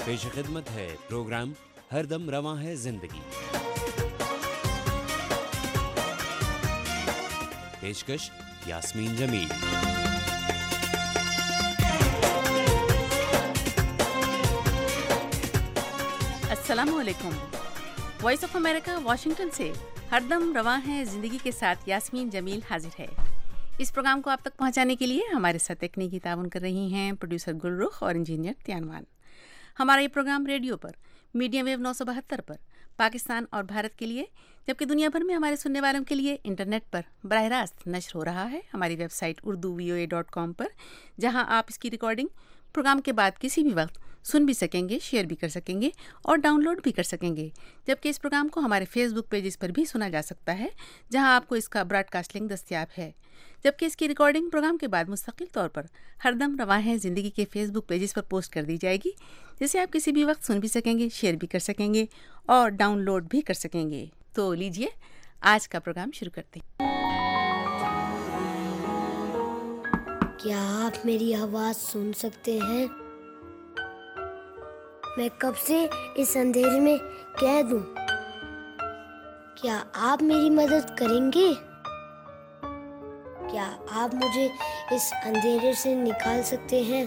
پیش خدمت ہے پروگرام ہر دم رواں ہے زندگی۔ پیشکش یاسمین جمیل۔ السلام علیکم۔ وائس آف امریکہ واشنگٹن سے ہر دم رواں ہے زندگی کے ساتھ یاسمین جمیل حاضر ہے۔ اس پروگرام کو آپ تک پہنچانے کے لیے ہمارے ساتھ تکنیکی تعاون کر رہی ہیں پروڈیوسر گلرخ اور انجینئر تیانوان۔ ہمارا یہ پروگرام ریڈیو پر میڈیم ویو 972 پر پاکستان اور بھارت کے لیے، جبکہ دنیا بھر میں ہمارے سننے والوں کے لیے انٹرنیٹ پر براہ راست نشر ہو رہا ہے ہماری ویب سائٹ urduvoa.com پر، جہاں آپ اس کی ریکارڈنگ پروگرام کے بعد کسی بھی وقت سن بھی سکیں گے، شیئر بھی کر سکیں گے اور ڈاؤن لوڈ بھی کر سکیں گے، جبکہ اس پروگرام کو ہمارے فیس بک پیجز پر بھی سنا جا سکتا ہے، جہاں آپ کو اس کا براڈ کاسٹ لنک دستیاب ہے، جبکہ اس کی ریکارڈنگ پروگرام کے بعد مستقل طور پر ہر دم رواں ہے زندگی کے فیس بک پیجز پر پوسٹ کر دی جائے گی، جسے آپ کسی بھی وقت سن بھی سکیں گے، شیئر بھی کر سکیں گے اور ڈاؤن لوڈ بھی کر سکیں گے۔ تو لیجئے آج کا پروگرام شروع کرتے ہیں۔ کیا آپ میری آواز سن سکتے ہیں؟ میں کب سے اس اندھیرے میں قید ہوں۔ کیا آپ میری مدد کریں گے؟ کیا آپ مجھے اس اندھیرے سے نکال سکتے ہیں؟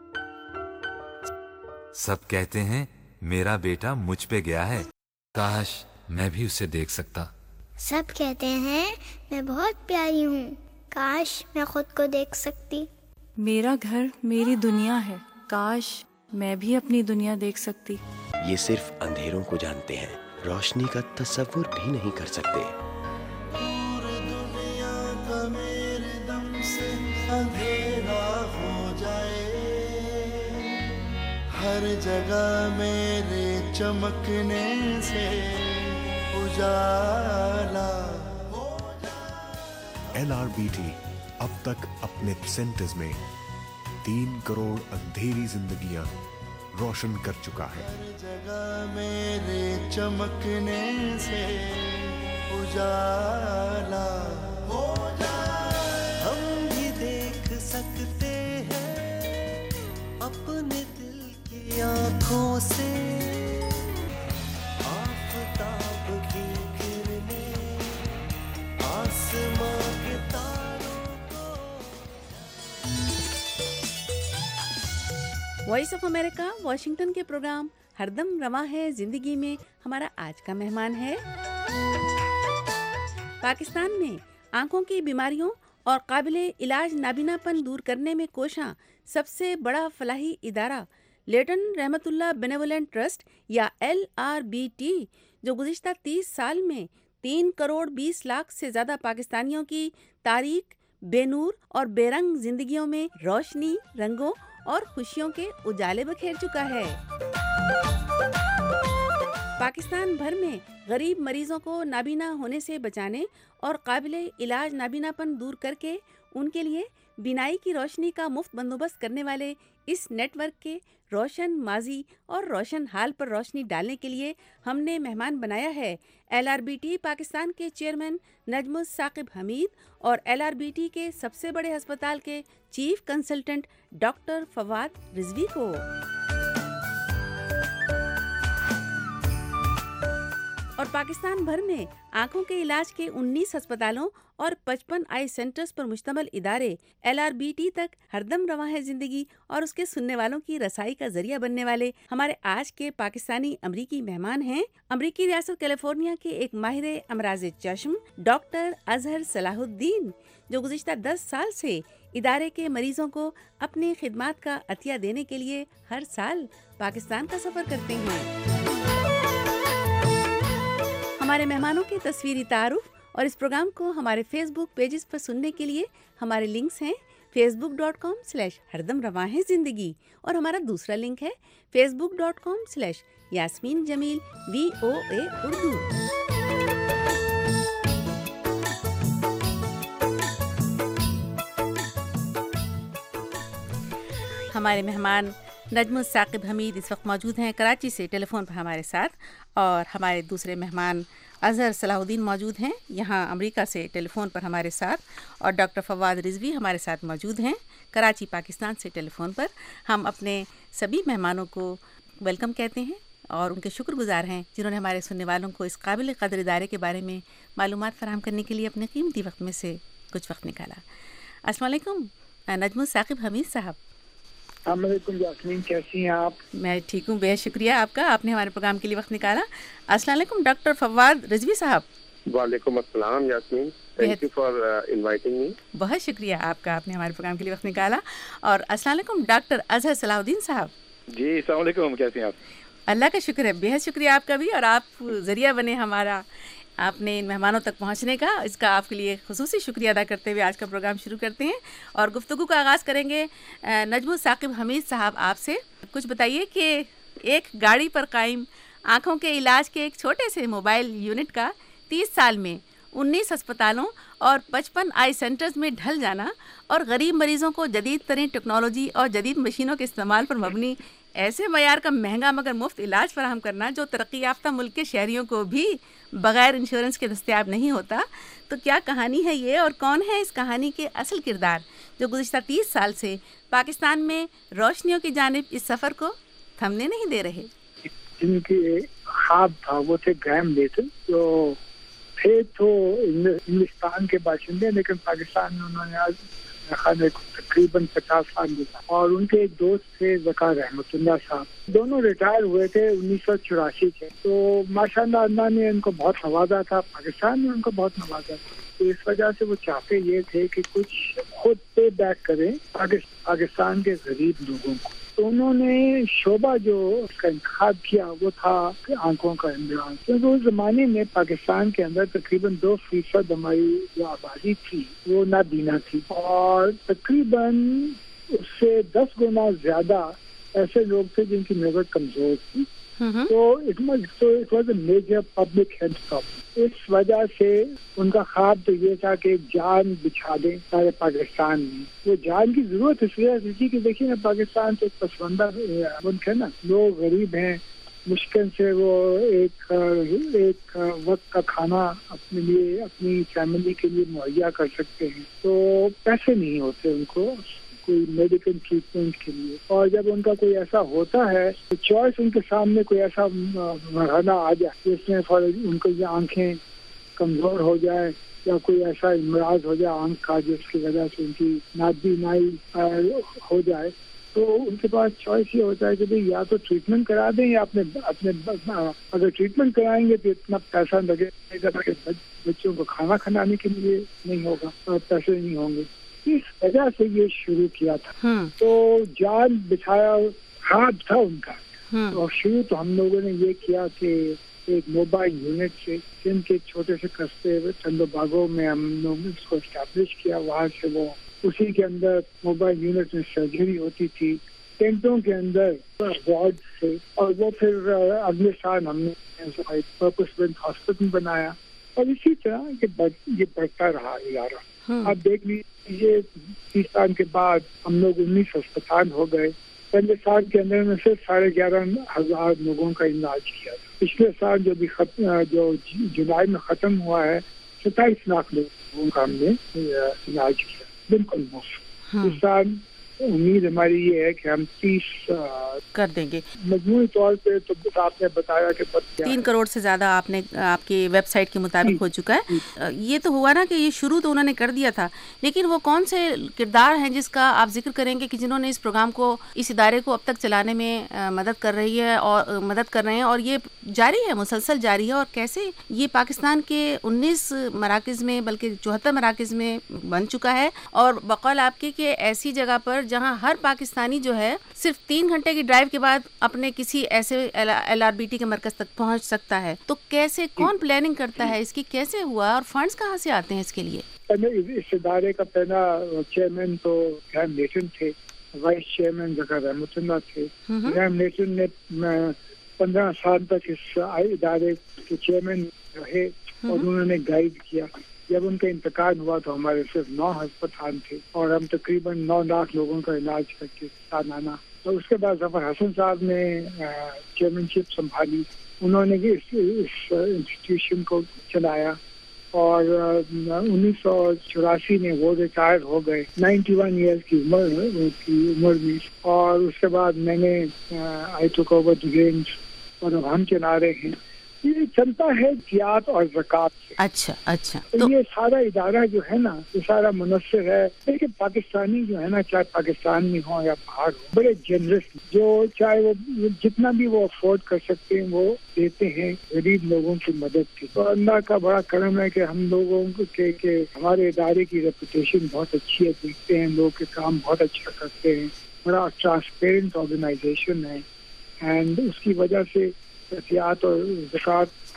سب کہتے ہیں میرا بیٹا مجھ پہ گیا ہے، کاش میں بھی اسے دیکھ سکتا۔ سب کہتے ہیں میں بہت پیاری ہوں، کاش میں خود کو دیکھ سکتی۔ میرا گھر میری دنیا ہے، کاش میں بھی اپنی دنیا دیکھ سکتی۔ یہ صرف اندھیروں کو جانتے ہیں، روشنی کا تصور بھی نہیں کر سکتے۔ دنیا کا میرے دم سے اندھیرا ہو جائے، ہر جگہ میرے چمکنے سے اجالا ہو جائے۔ LRBT اب تک اپنے سینٹرز میں 3 کروڑ اندھیری زندگیاں روشن کر چکا ہے۔ ہر جگہ میرے چمکنے سے اجالا ہو جائے۔ ہم بھی دیکھ سکتے ہیں اپنے دل کی آنکھوں سے آفتاب کی کرنیں، آسمان کے تاروں کو۔ وائس آف امریکہ واشنگٹن کے پروگرام ہر دم رواں ہے زندگی میں ہمارا آج کا مہمان ہے پاکستان میں آنکھوں کی بیماریوں اور قابل علاج نابینا پن دور کرنے میں کوشاں سب سے بڑا فلاحی ادارہ Layton Rahmat Ullah Benevolent Trust یا LRBT، جو گزشتہ 30 سال میں 3 کروڑ 20 لاکھ سے زیادہ پاکستانیوں کی تاریک، بے نور اور بے رنگ زندگیوں میں روشنی، رنگوں اور خوشیوں کے اجالے بکھیر چکا ہے۔ پاکستان بھر میں غریب مریضوں کو نابینا ہونے سے بچانے اور قابل علاج نابینا پن دور کر کے ان کے لیے بینائی کی روشنی کا مفت بندوبست کرنے والے اس نیٹ ورک کے روشن ماضی اور روشن حال پر روشنی ڈالنے کے لیے ہم نے مہمان بنایا ہے LRBT پاکستان کے چیئرمین نجم الثاقب حمید اور LRBT کے سب سے بڑے ہسپتال کے chief consultant doctor Fawad Rizvi کو۔ اور پاکستان بھر میں آنکھوں کے علاج کے 19 ہسپتالوں اور 55 آئی سینٹرز پر مشتمل ادارے LRBT تک ہر دم رواں ہے زندگی اور اس کے سننے والوں کی رسائی کا ذریعہ بننے والے ہمارے آج کے پاکستانی امریکی مہمان ہیں امریکی ریاست کیلیفورنیا کے ایک ماہر امراض چشم ڈاکٹر اظہر صلاح الدین، جو گزشتہ 10 سال سے ادارے کے مریضوں کو اپنی خدمات کا عطیہ دینے کے لیے ہر سال پاکستان کا سفر کرتے ہیں۔ ہمارے مہمانوں کے تصویری تعارف اور اس پروگرام کو ہمارے فیس بک پیجز پر سننے کے لیے ہمارے لنکس ہیں facebook.com/ہردم رواں ہے زندگی اور ہمارا دوسرا لنک ہے facebook.com/یاسمین جمیل VOA اردو۔ ہمارے مہمان نجم الثاقب حمید اس وقت موجود ہیں کراچی سے ٹیلی فون پر ہمارے ساتھ، اور ہمارے دوسرے مہمان اظہر صلاح الدین موجود ہیں یہاں امریکہ سے ٹیلی فون پر ہمارے ساتھ، اور ڈاکٹر فواد رضوی ہمارے ساتھ موجود ہیں کراچی پاکستان سے ٹیلی فون پر۔ ہم اپنے سبھی مہمانوں کو ویلکم کہتے ہیں اور ان کے شکر گزار ہیں جنہوں نے ہمارے سننے والوں کو اس قابل قدر ادارے کے بارے میں معلومات فراہم کرنے کے لیے اپنے قیمتی وقت میں سے کچھ وقت نکالا. السلام علیکم نجم الثاقب حمید صاحب. السلام علیکم یاسمین، کیسی ہیں آپ؟ میں ٹھیک ہوں، بہت شکریہ آپ کا، آپ نے ہمارے پروگرام کے لیے وقت نکالا. السلام علیکم ڈاکٹر فواد رضوی صاحب. وعلیکم السلام Yasmeen, thank you for inviting me. بہت شکریہ آپ کا، آپ نے ہمارے پروگرام کے لیے وقت نکالا. اور السلام علیکم ڈاکٹر اظہر صلاح الدین صاحب. جی السلام علیکم، کیسے ہیں آپ؟ اللہ کا شکر ہے، بہت شکریہ آپ کا بھی، اور آپ ذریعہ بنے ہمارا آپ نے ان مہمانوں تک پہنچنے کا، اس کا آپ کے لیے خصوصی شکریہ ادا کرتے ہوئے آج کا پروگرام شروع کرتے ہیں اور گفتگو کا آغاز کریں گے. نجم الثاقب حمید صاحب، آپ سے کچھ بتائیے کہ ایک گاڑی پر قائم آنکھوں کے علاج کے ایک چھوٹے سے موبائل یونٹ کا 30 سال میں 19 اسپتالوں اور 55 آئی سینٹرز میں ڈھل جانا اور غریب مریضوں کو جدید ترین ٹیکنالوجی اور جدید مشینوں کے استعمال پر مبنی ایسے معیار کا مہنگا مگر مفت علاج فراہم کرنا جو ترقی یافتہ ملک کے شہریوں کو بھی بغیر انشورنس کے دستیاب نہیں ہوتا، تو کیا کہانی ہے یہ اور کون ہے اس کہانی کے اصل کردار جو گزشتہ 30 سال سے پاکستان میں روشنیوں کی جانب اس سفر کو تھمنے نہیں دے رہے؟ جن کے خواب تھا وہ تھے گرہم بیٹل، جو تھے تو انگلستان کے باشندے، لیکن پاکستان میں انہوں نے تقریباً 50 سال گزارا. اور ان کے ایک دوست تھے ذکار رحمت اللہ صاحب، دونوں ریٹائر ہوئے تھے 1984 کے. تو ماشاء اللہ نے ان کو بہت نوازا تھا، پاکستان نے ان کو بہت نوازا تھا. تو اس وجہ سے وہ چاہتے یہ تھے کہ کچھ خود پے بیک کریں پاکستان کے غریب لوگوں کو. تو انہوں نے شعبہ جو اس کا انتخاب کیا وہ تھا آنکھوں کا امراض، کیونکہ اس زمانے میں پاکستان کے اندر تقریباً 2% ہماری جو آبادی تھی وہ نابینا تھی، اور تقریباً اس سے 10 گنا زیادہ ایسے لوگ تھے جن کی نظر کمزور تھی. تو it was a major public health problem. اس وجہ سے ان کا خواب تو یہ تھا کہ جان بچھا دیں سارے پاکستان میں. وہ جان کی ضرورت اس وجہ سے تھی کہ دیکھیے نا، پاکستان تو ایک پسماندہ ملک ہے نا، لوگ غریب ہیں، مشکل سے وہ ایک وقت کا کھانا اپنے لیے اپنی فیملی کے لیے مہیا کر سکتے ہیں. تو پیسے نہیں ہوتے ان کو کوئی میڈیکل ٹریٹمنٹ کے لیے، اور جب ان کا کوئی ایسا ہوتا ہے تو چوائس ان کے سامنے کوئی ایسا مرحلہ آ جائے جس میں ان کو یہ آنکھیں کمزور ہو جائے یا کوئی ایسا امراض ہو جائے آنکھ کا جس کی وجہ سے ان کی نابینائی ہو جائے، تو ان کے پاس چوائس یہ ہوتا ہے کہ بھئی یا تو ٹریٹمنٹ کرا دیں یا اپنے اگر ٹریٹمنٹ کرائیں گے تو اتنا پیسہ لگے گا کہ بچوں کو کھانا کھلانے کے لیے نہیں ہوگا اور پیسے نہیں ہوں گے. اس وجہ سے یہ شروع کیا تھا. تو جان بچھایا خواب تھا ان کا. اور شروع تو ہم لوگوں نے یہ کیا کہ ایک موبائل یونٹ سے جن کے چھوٹے سے قصبے چندو باغوں میں ہم لوگوں نے اس کو اسٹیبلش کیا. وہاں سے وہ اسی کے اندر موبائل یونٹ میں سرجری ہوتی تھی ٹینٹوں کے اندر وارڈ سے، اور وہ پھر اگلے سال ہم نے پرپس بلڈ ہاسپٹل بنایا، اور اسی طرح یہ بڑھتا رہا ادارہ. اب دیکھ لیجیے 30 سال کے بعد ہم لوگ 19 اسپتال ہو گئے. پہلے سال کے اندر میں صرف 11,500 لوگوں کا علاج کیا. پچھلے سال جو جولائی میں ختم ہوا ہے 27 لاکھ لوگوں کا ہم نے علاج کیا بالکل مفت. اس سال امید ہماری یہ ہے کہ ہم 30 کر دیں گے مجموعی طور پہ. تو آپ نے بتایا کہ 3 کروڑ سے زیادہ آپ کی ویب سائٹ کے مطابق ہو چکا ہے. یہ تو ہوا نا کہ یہ شروع تو انہوں نے کر دیا تھا، لیکن وہ کون سے کردار ہیں جس کا آپ ذکر کریں گے کہ جنہوں نے اس پروگرام کو، اس ادارے کو اب تک چلانے میں مدد کر رہے ہیں اور یہ جاری ہے، مسلسل جاری ہے، اور کیسے یہ پاکستان کے 19 مراکز میں بلکہ 74 مراکز میں بن چکا ہے، اور بقول آپ کے کہ ایسی جگہ پر جہاں ہر پاکستانی جو ہے صرف 3 گھنٹے کی ڈرائیو کے بعد اپنے کسی ایسے LRBT کے مرکز تک پہنچ سکتا ہے. تو کیسے، کون پلاننگ کرتا ہے اس کی، کیسے ہوا اور فنڈز کہاں سے آتے ہیں اس کے لیے؟ اس ادارے کا پہلا چیئرمین تو گرہم بیٹل تھے، وائس چیئرمین ذکر رحمت اللہ تھے. گرہم بیٹل نے 15 سال تک اس ادارے کے چیئرمین رہے اور انہوں نے گائیڈ کیا. جب ان کا انتقال ہوا تو ہمارے صرف 9 ہسپتال تھے اور ہم تقریباً 9 لاکھ لوگوں کا علاج کر کے سالانہ. اور اس کے بعد ظفر حسن صاحب نے چیئرمین شپ سنبھالی. انہوں نے اس انسٹیٹیوشن کو چلایا اور 1984 میں وہ ریٹائر ہو گئے 91 ایئرس کی عمر میں. اور اس کے بعد میں نے آئی ٹوک اوور دی رینج اور اب ہم چلا رہے ہیں. یہ چلتا ہے زکوٰۃ اور زکوٰۃ سے. اچھا یہ سارا ادارہ جو ہے نا یہ سارا منحصر ہے. لیکن پاکستانی جو ہے نا چاہے پاکستان میں ہوں یا باہر ہوں بڑے جنرس جو چاہے وہ جتنا بھی وہ افورڈ کر سکتے ہیں وہ دیتے ہیں غریب لوگوں کی مدد کی. تو اللہ کا بڑا کرم ہے کہ ہم لوگوں کے ہمارے ادارے کی ریپوٹیشن بہت اچھی ہے. دیکھتے ہیں لوگ کے کام بہت اچھا کرتے ہیں. بڑا ٹرانسپیرنٹ آرگنائزیشن ہے اینڈ اس کی وجہ سے زکوٰۃ اور زکوٰۃ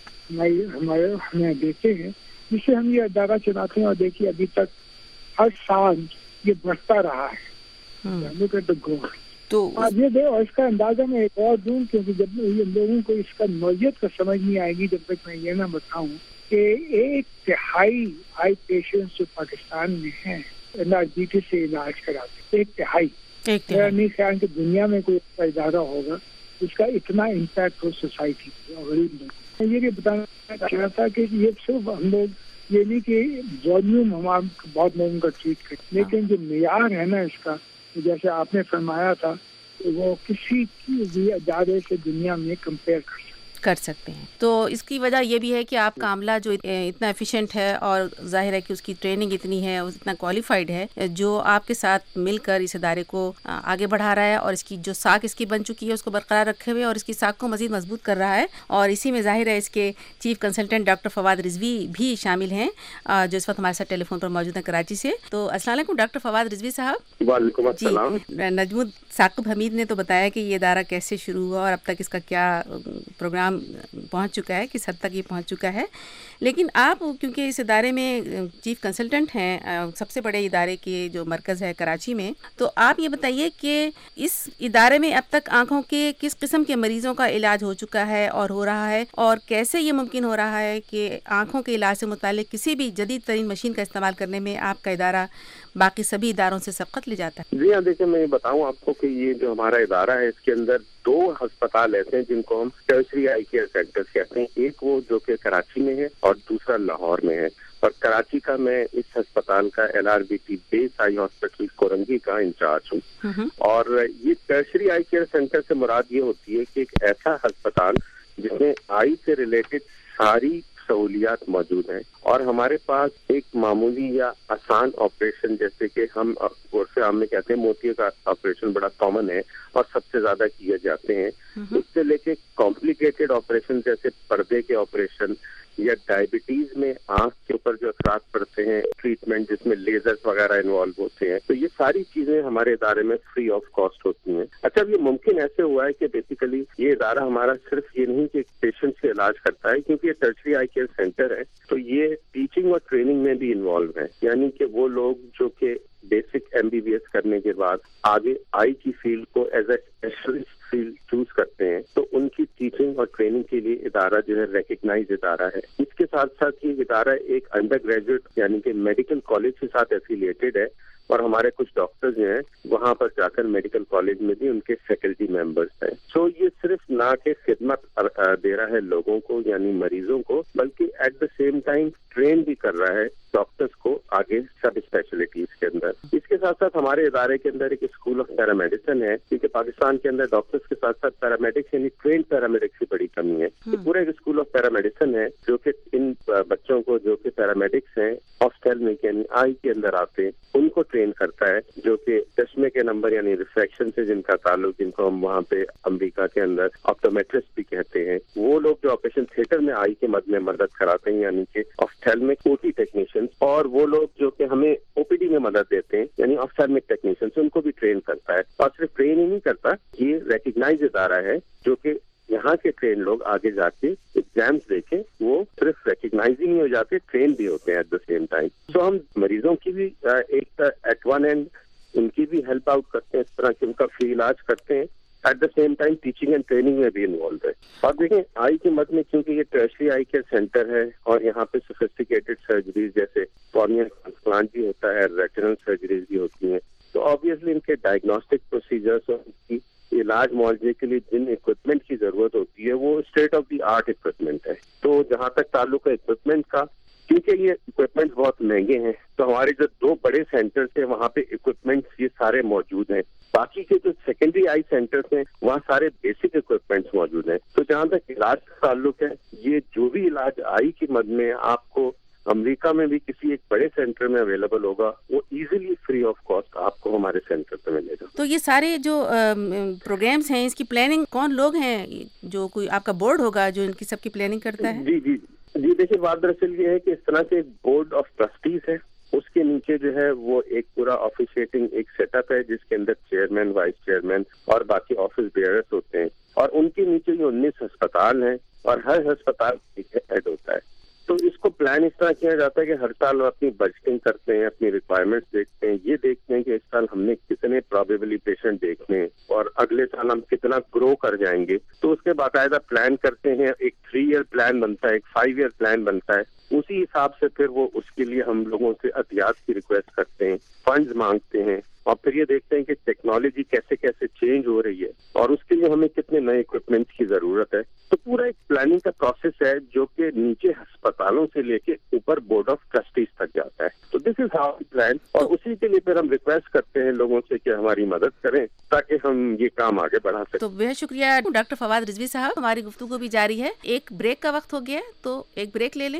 ہمیں دیتے ہیں جس سے ہم یہ ادارہ چلاتے ہیں. اور دیکھیے ابھی تک ہر سال یہ بڑھتا رہا ہے. تو یہ دے اور اس کا اندازہ میں ایک اور دوں کیونکہ جب لوگوں کو اس کا نوعیت کا سمجھ نہیں آئے گی جب تک میں یہ نہ بتاؤں کہ 1/3 آئی پیشنٹس جو پاکستان میں ہیں NRBT سے علاج کراتے. 1/3. میرا نہیں خیال کہ دنیا میں کوئی ایسا ادارہ ہوگا اس کا اتنا امپیکٹ ہو سوسائٹی پہ اور غریب لوگوں. میں یہ بھی بتانا چاہ تھا کہ یہ صرف ہم لوگ یہ نہیں کہ والیوم ہم بہت لوگوں کا ٹریٹ کریں لیکن جو معیار ہے نا اس کا جیسے آپ نے فرمایا تھا کہ وہ کسی بھی ادارے سے دنیا میں کمپیئر کر سکتے ہیں. تو اس کی وجہ یہ بھی ہے کہ آپ کا عملہ جو اتنا ایفیشینٹ ہے اور ظاہر ہے کہ اس کی ٹریننگ اتنی ہے اتنا کوالیفائڈ ہے جو آپ کے ساتھ مل کر اس ادارے کو آگے بڑھا رہا ہے اور اس کی جو ساکھ اس کی بن چکی ہے اس کو برقرار رکھے ہوئے اور اس کی ساکھ کو مزید مضبوط کر رہا ہے. اور اسی میں ظاہر ہے اس کے chief consultant doctor Fawad Rizvi بھی شامل ہیں جو اس وقت ہمارے ساتھ ٹیلی فون پر موجود ہیں کراچی سے. تو السلام علیکم ڈاکٹر فواد رضوی صاحب. وعلیکم السلام. نجم ثاقب حمید نے تو بتایا کہ یہ ادارہ کیسے شروع ہوا اور اب تک اس کا کیا پروگرام پہنچ چکا ہے کس حد تک یہ پہنچ چکا ہے. لیکن آپ کیونکہ اس ادارے میں چیف کنسلٹنٹ ہیں سب سے بڑے ادارے کے جو مرکز ہے کراچی میں تو آپ یہ بتائیے کہ اس ادارے میں اب تک آنکھوں کے کس قسم کے مریضوں کا علاج ہو چکا ہے اور ہو رہا ہے اور کیسے یہ ممکن ہو رہا ہے کہ آنکھوں کے علاج سے متعلق کسی بھی جدید ترین مشین کا استعمال کرنے میں آپ کا ادارہ باقی سبھی اداروں سے سبقت لے جاتا ہے. جی ہاں دیکھیں میں یہ بتاؤں آپ کو کہ یہ جو ہمارا ادارہ ہے اس کے اندر 2 ہسپتال ایسے ہیں جن کو ہم ٹرشری آئی کیئر سینٹر کہتے ہیں. ایک وہ جو کہ کراچی میں ہے اور دوسرا لاہور میں ہے. اور کراچی کا میں اس ہسپتال کا NRBT base eye hospital Korangi کا انچارج ہوں. اور یہ ٹرشری آئی کیئر سینٹر سے مراد یہ ہوتی ہے کہ ایک ایسا ہسپتال جس میں آئی سے ریلیٹڈ ساری سہولیات موجود ہیں اور ہمارے پاس ایک معمولی یا آسان آپریشن جیسے کہ ہم عرف عام میں کہتے ہیں موتیے کا آپریشن بڑا کامن ہے اور سب سے زیادہ کیے جاتے ہیں. اس سے لے کے کمپلیکیٹڈ آپریشن جیسے پردے کے آپریشن یا ڈائبٹیز میں آنکھ کے اوپر جو اثرات پڑتے ہیں ٹریٹمنٹ جس میں لیزرز وغیرہ انوالو ہوتے ہیں تو یہ ساری چیزیں ہمارے ادارے میں فری آف کاسٹ ہوتی ہیں. اچھا اب یہ ممکن ایسے ہوا ہے کہ بیسیکلی یہ ادارہ ہمارا صرف یہ نہیں کہ پیشنٹ سے علاج کرتا ہے کیونکہ یہ ٹرشری آئی کیئر سینٹر ہے تو یہ ٹیچنگ اور ٹریننگ میں بھی انوالو ہے. یعنی کہ وہ لوگ جو کہ بیسک MBBS کرنے کے بعد آگے آئی کی فیلڈ کو as a specialist field choose کرتے ہیں تو ان کی ٹیچنگ اور ٹریننگ کے لیے ادارہ جو ہے ریکگنائز ادارہ ہے. اس کے ساتھ ساتھ یہ ادارہ ایک انڈر گریجویٹ یعنی کہ میڈیکل کالج کے ساتھ ایفیلیٹڈ ہے اور ہمارے کچھ ڈاکٹرز جو ہیں وہاں پر جا کر میڈیکل کالج میں بھی ان کے فیکلٹی ممبرز ہیں. سو یہ صرف نہ کہ خدمت دے رہا ہے لوگوں کو یعنی مریضوں کو بلکہ at the same time train بھی کر رہا ہے ڈاکٹرز کو آگے سب اسپیشلٹیز کے اندر. اس کے ساتھ ساتھ ہمارے ادارے کے اندر ایک اسکول آف پیرا میڈیسن ہے کیونکہ پاکستان کے اندر ڈاکٹرز کے ساتھ ساتھ پیرامیڈکس یعنی ٹرین پیرامیڈکس کی بڑی کمی ہے. تو پورا ایک اسکول آف پیرا میڈیسن ہے جو کہ ان بچوں کو جو کہ پیرامیڈکس ہیں آفٹلمک یعنی آئی کے اندر آتے ہیں ان کو ٹرین کرتا ہے جو کہ چشمے کے نمبر یعنی ریفریکشن سے جن کا تعلق جن کو ہم وہاں پہ امریکہ کے اندر آپٹومیٹرسٹ بھی کہتے ہیں وہ لوگ جو آپریشن تھیٹر میں آئی کے مد میں مدد کراتے ہیں یعنی کہ آفٹلمک OT ٹیکنیشین اور وہ لوگ جو کہ ہمیں OPD میں مدد دیتے ہیں یعنی آفٹلمک ٹیکنیشین ان کو بھی ٹرین کرتا ہے. اور صرف ٹرین ہی نہیں کرتا یہ ریکگنائز ادارہ ہے جو کہ یہاں کے ٹرین لوگ آگے جا کے ایگزامز دے کے وہ صرف ریکگنائز ہی نہیں ہو جاتے ٹرین بھی ہوتے ہیں at the same time. So ہم مریضوں کی بھی ایک ایٹ ون اینڈ ان کی بھی ہیلپ آؤٹ کرتے ہیں اس طرح کہ ان کا فری علاج کرتے ہیں at the same time teaching and training میں بھی انوالو ہے. اور دیکھیں آئی کی مد میں کیونکہ یہ ٹرشری آئی کیئر سینٹر ہے اور یہاں پہ سوفسٹیکیٹڈ سرجریز جیسے کارنیل ٹرانسپلانٹ بھی ہوتا ہے ریٹینل سرجریز بھی ہوتی ہیں تو آبویسلی ان کے ڈائگنوسٹک پروسیجرس اور ان کی علاج معالجے کے لیے جن اکوپمنٹ کی ضرورت ہوتی ہے وہ state of the art equipment ہے. تو جہاں تک تعلق ہے اکوپمنٹ کا کیونکہ یہ اکوپمنٹ بہت مہنگے ہیں تو ہمارے جو 2 بڑے سینٹرز ہیں وہاں پہ اکوپمنٹس یہ سارے موجود ہیں. باقی کے جو سیکنڈری آئی سینٹرز ہیں وہاں سارے بیسک اکوپمنٹس موجود ہیں. تو جہاں تک علاج کا تعلق ہے یہ جو بھی علاج آئی کی مد میں آپ کو امریکہ میں بھی کسی ایک بڑے سینٹر میں اویلیبل ہوگا وہ ایزیلی فری آف کاسٹ آپ کو ہمارے سینٹر پہ ملے گا. تو یہ سارے جو پروگرامز ہیں اس کی پلاننگ کون لوگ ہیں؟ جو کوئی آپ کا بورڈ ہوگا جو ان کی سب کی پلاننگ کرتا ہے؟ جی دیکھیے بات دراصل یہ ہے کہ اس طرح سے ایک بورڈ آف ٹرسٹیز ہے. اس کے نیچے جو ہے وہ ایک پورا آفیشیٹنگ ایک سیٹ اپ ہے جس کے اندر چیئرمین، وائس چیئرمین اور باقی آفس بیئرز ہوتے ہیں. اور ان کے نیچے یہ 19 ہسپتال ہیں اور ہر ہسپتال ایک ہیڈ ہوتا ہے. تو اس کو پلان اس طرح کیا جاتا ہے کہ ہر سال وہ اپنی بجٹنگ کرتے ہیں، اپنی ریکوائرمنٹس دیکھتے ہیں، یہ دیکھتے ہیں کہ اس سال ہم نے کتنے پرابیبلی پیشنٹ دیکھنے ہیں اور اگلے سال ہم کتنا گرو کر جائیں گے. تو اس کے باقاعدہ پلان کرتے ہیں. ایک 3 ایئر پلان بنتا ہے، ایک 5 ایئر پلان بنتا ہے. اسی حساب سے پھر وہ اس کے لیے ہم لوگوں سے عطیات کی ریکویسٹ کرتے ہیں، فنڈز مانگتے ہیں اور پھر یہ دیکھتے ہیں کہ ٹیکنالوجی کیسے کیسے چینج ہو رہی ہے اور اس کے لیے ہمیں کتنے نئے اکوپمنٹس کی ضرورت ہے. تو پورا ایک پلاننگ کا پروسیس ہے جو کہ نیچے ہسپتالوں سے لے کے اوپر بورڈ آف ٹرسٹیز تک جاتا ہے. تو دس از ہاؤ وی پلان اور اسی کے لیے پھر ہم ریکویسٹ کرتے ہیں لوگوں سے کہ ہماری مدد کریں تاکہ ہم یہ کام آگے بڑھا سکیں. تو بہت شکریہ ڈاکٹر فواد رضوی صاحب. ہماری گفتگو بھی جاری ہے. ایک بریک کا وقت ہو گیا ہے تو ایک بریک لے لیں.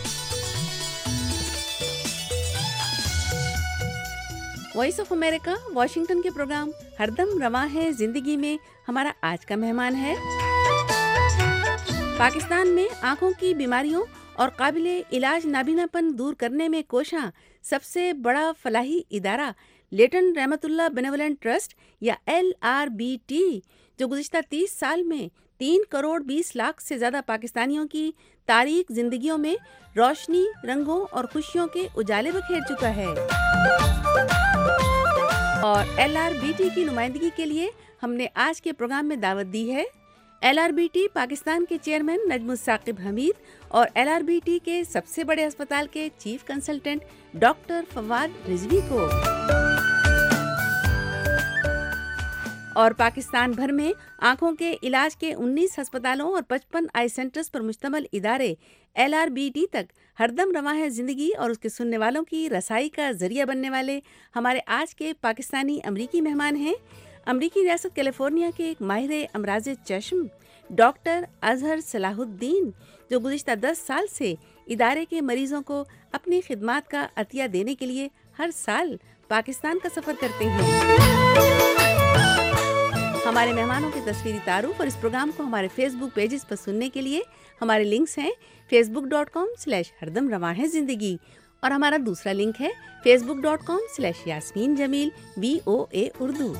وائس آف امریکہ واشنگٹن کے پروگرام ہر دم رواں ہے زندگی میں ہمارا آج کا مہمان ہے پاکستان میں آنکھوں کی بیماریوں اور قابل علاج نابینا پن دور کرنے میں کوشاں سب سے بڑا فلاحی ادارہ Layton Rahmat Ullah Benevolent Trust یا LRBT جو گزشتہ 30 سال میں 3 کروڑ 20 لاکھ سے زیادہ پاکستانیوں کی تاریک زندگیوں میں روشنی، رنگوں اور خوشیوں کے اجالے بکھیر چکا ہے. اور LRBT کی نمائندگی کے لیے ہم نے آج کے پروگرام میں دعوت دی ہے LRBT پاکستان کے چیئرمین نجم الثاقب حمید اور LRBT کے سب سے بڑے ہسپتال کے chief consultant doctor Fawad Rizvi کو. اور پاکستان بھر میں آنکھوں کے علاج کے 19 ہسپتالوں اور 55 آئی سینٹرز پر مشتمل ادارے LRBT تک ہر دم رواں ہے زندگی اور اس کے سننے والوں کی رسائی کا ذریعہ بننے والے ہمارے آج کے پاکستانی امریکی مہمان ہیں امریکی ریاست کیلیفورنیا کے ایک ماہر امراض چشم ڈاکٹر اظہر صلاح الدین جو گزشتہ 10 سال سے ادارے کے مریضوں کو اپنی خدمات کا عطیہ دینے کے لیے ہر سال پاکستان کا سفر کرتے ہیں. ہمارے مہمانوں کے تصویری تعارف اور اس پروگرام کو ہمارے فیس بک پیجز پر سننے کے لیے ہمارے لنکس ہیں facebook.com/ہردم رواں ہے زندگی اور ہمارا دوسرا لنک ہے facebook.com/یاسمین جمیل VOA اردو.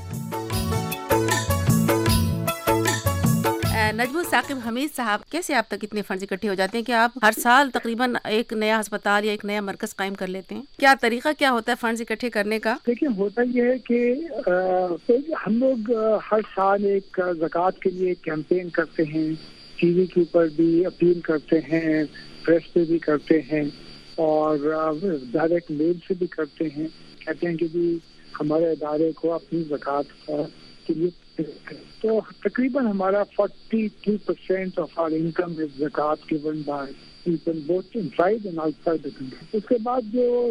نجم الثاقب حمید صاحب، کیسے آپ تک اتنے فنڈز اکٹھے ہو جاتے ہیں کہ آپ ہر سال تقریباً ایک نیا ہسپتال یا ایک نیا مرکز قائم کر لیتے ہیں؟ کیا طریقہ کیا ہوتا ہے فنڈز اکٹھے کرنے کا؟ دیکھیں ہوتا یہ ہے کہ ہم لوگ ہر سال ایک زکوٰۃ کے لیے کیمپین کرتے ہیں، ٹی وی کے اوپر بھی اپیل کرتے ہیں، پریس پہ بھی کرتے ہیں اور ڈائریکٹ میل سے بھی کرتے ہیں. کہتے ہیں کہ بھی ہمارے ادارے کو اپنی زکوٰۃ کے لیے تو تقریباً ہمارا 42% of are income is zakat given by people both inside and outside the country. اس کے بعد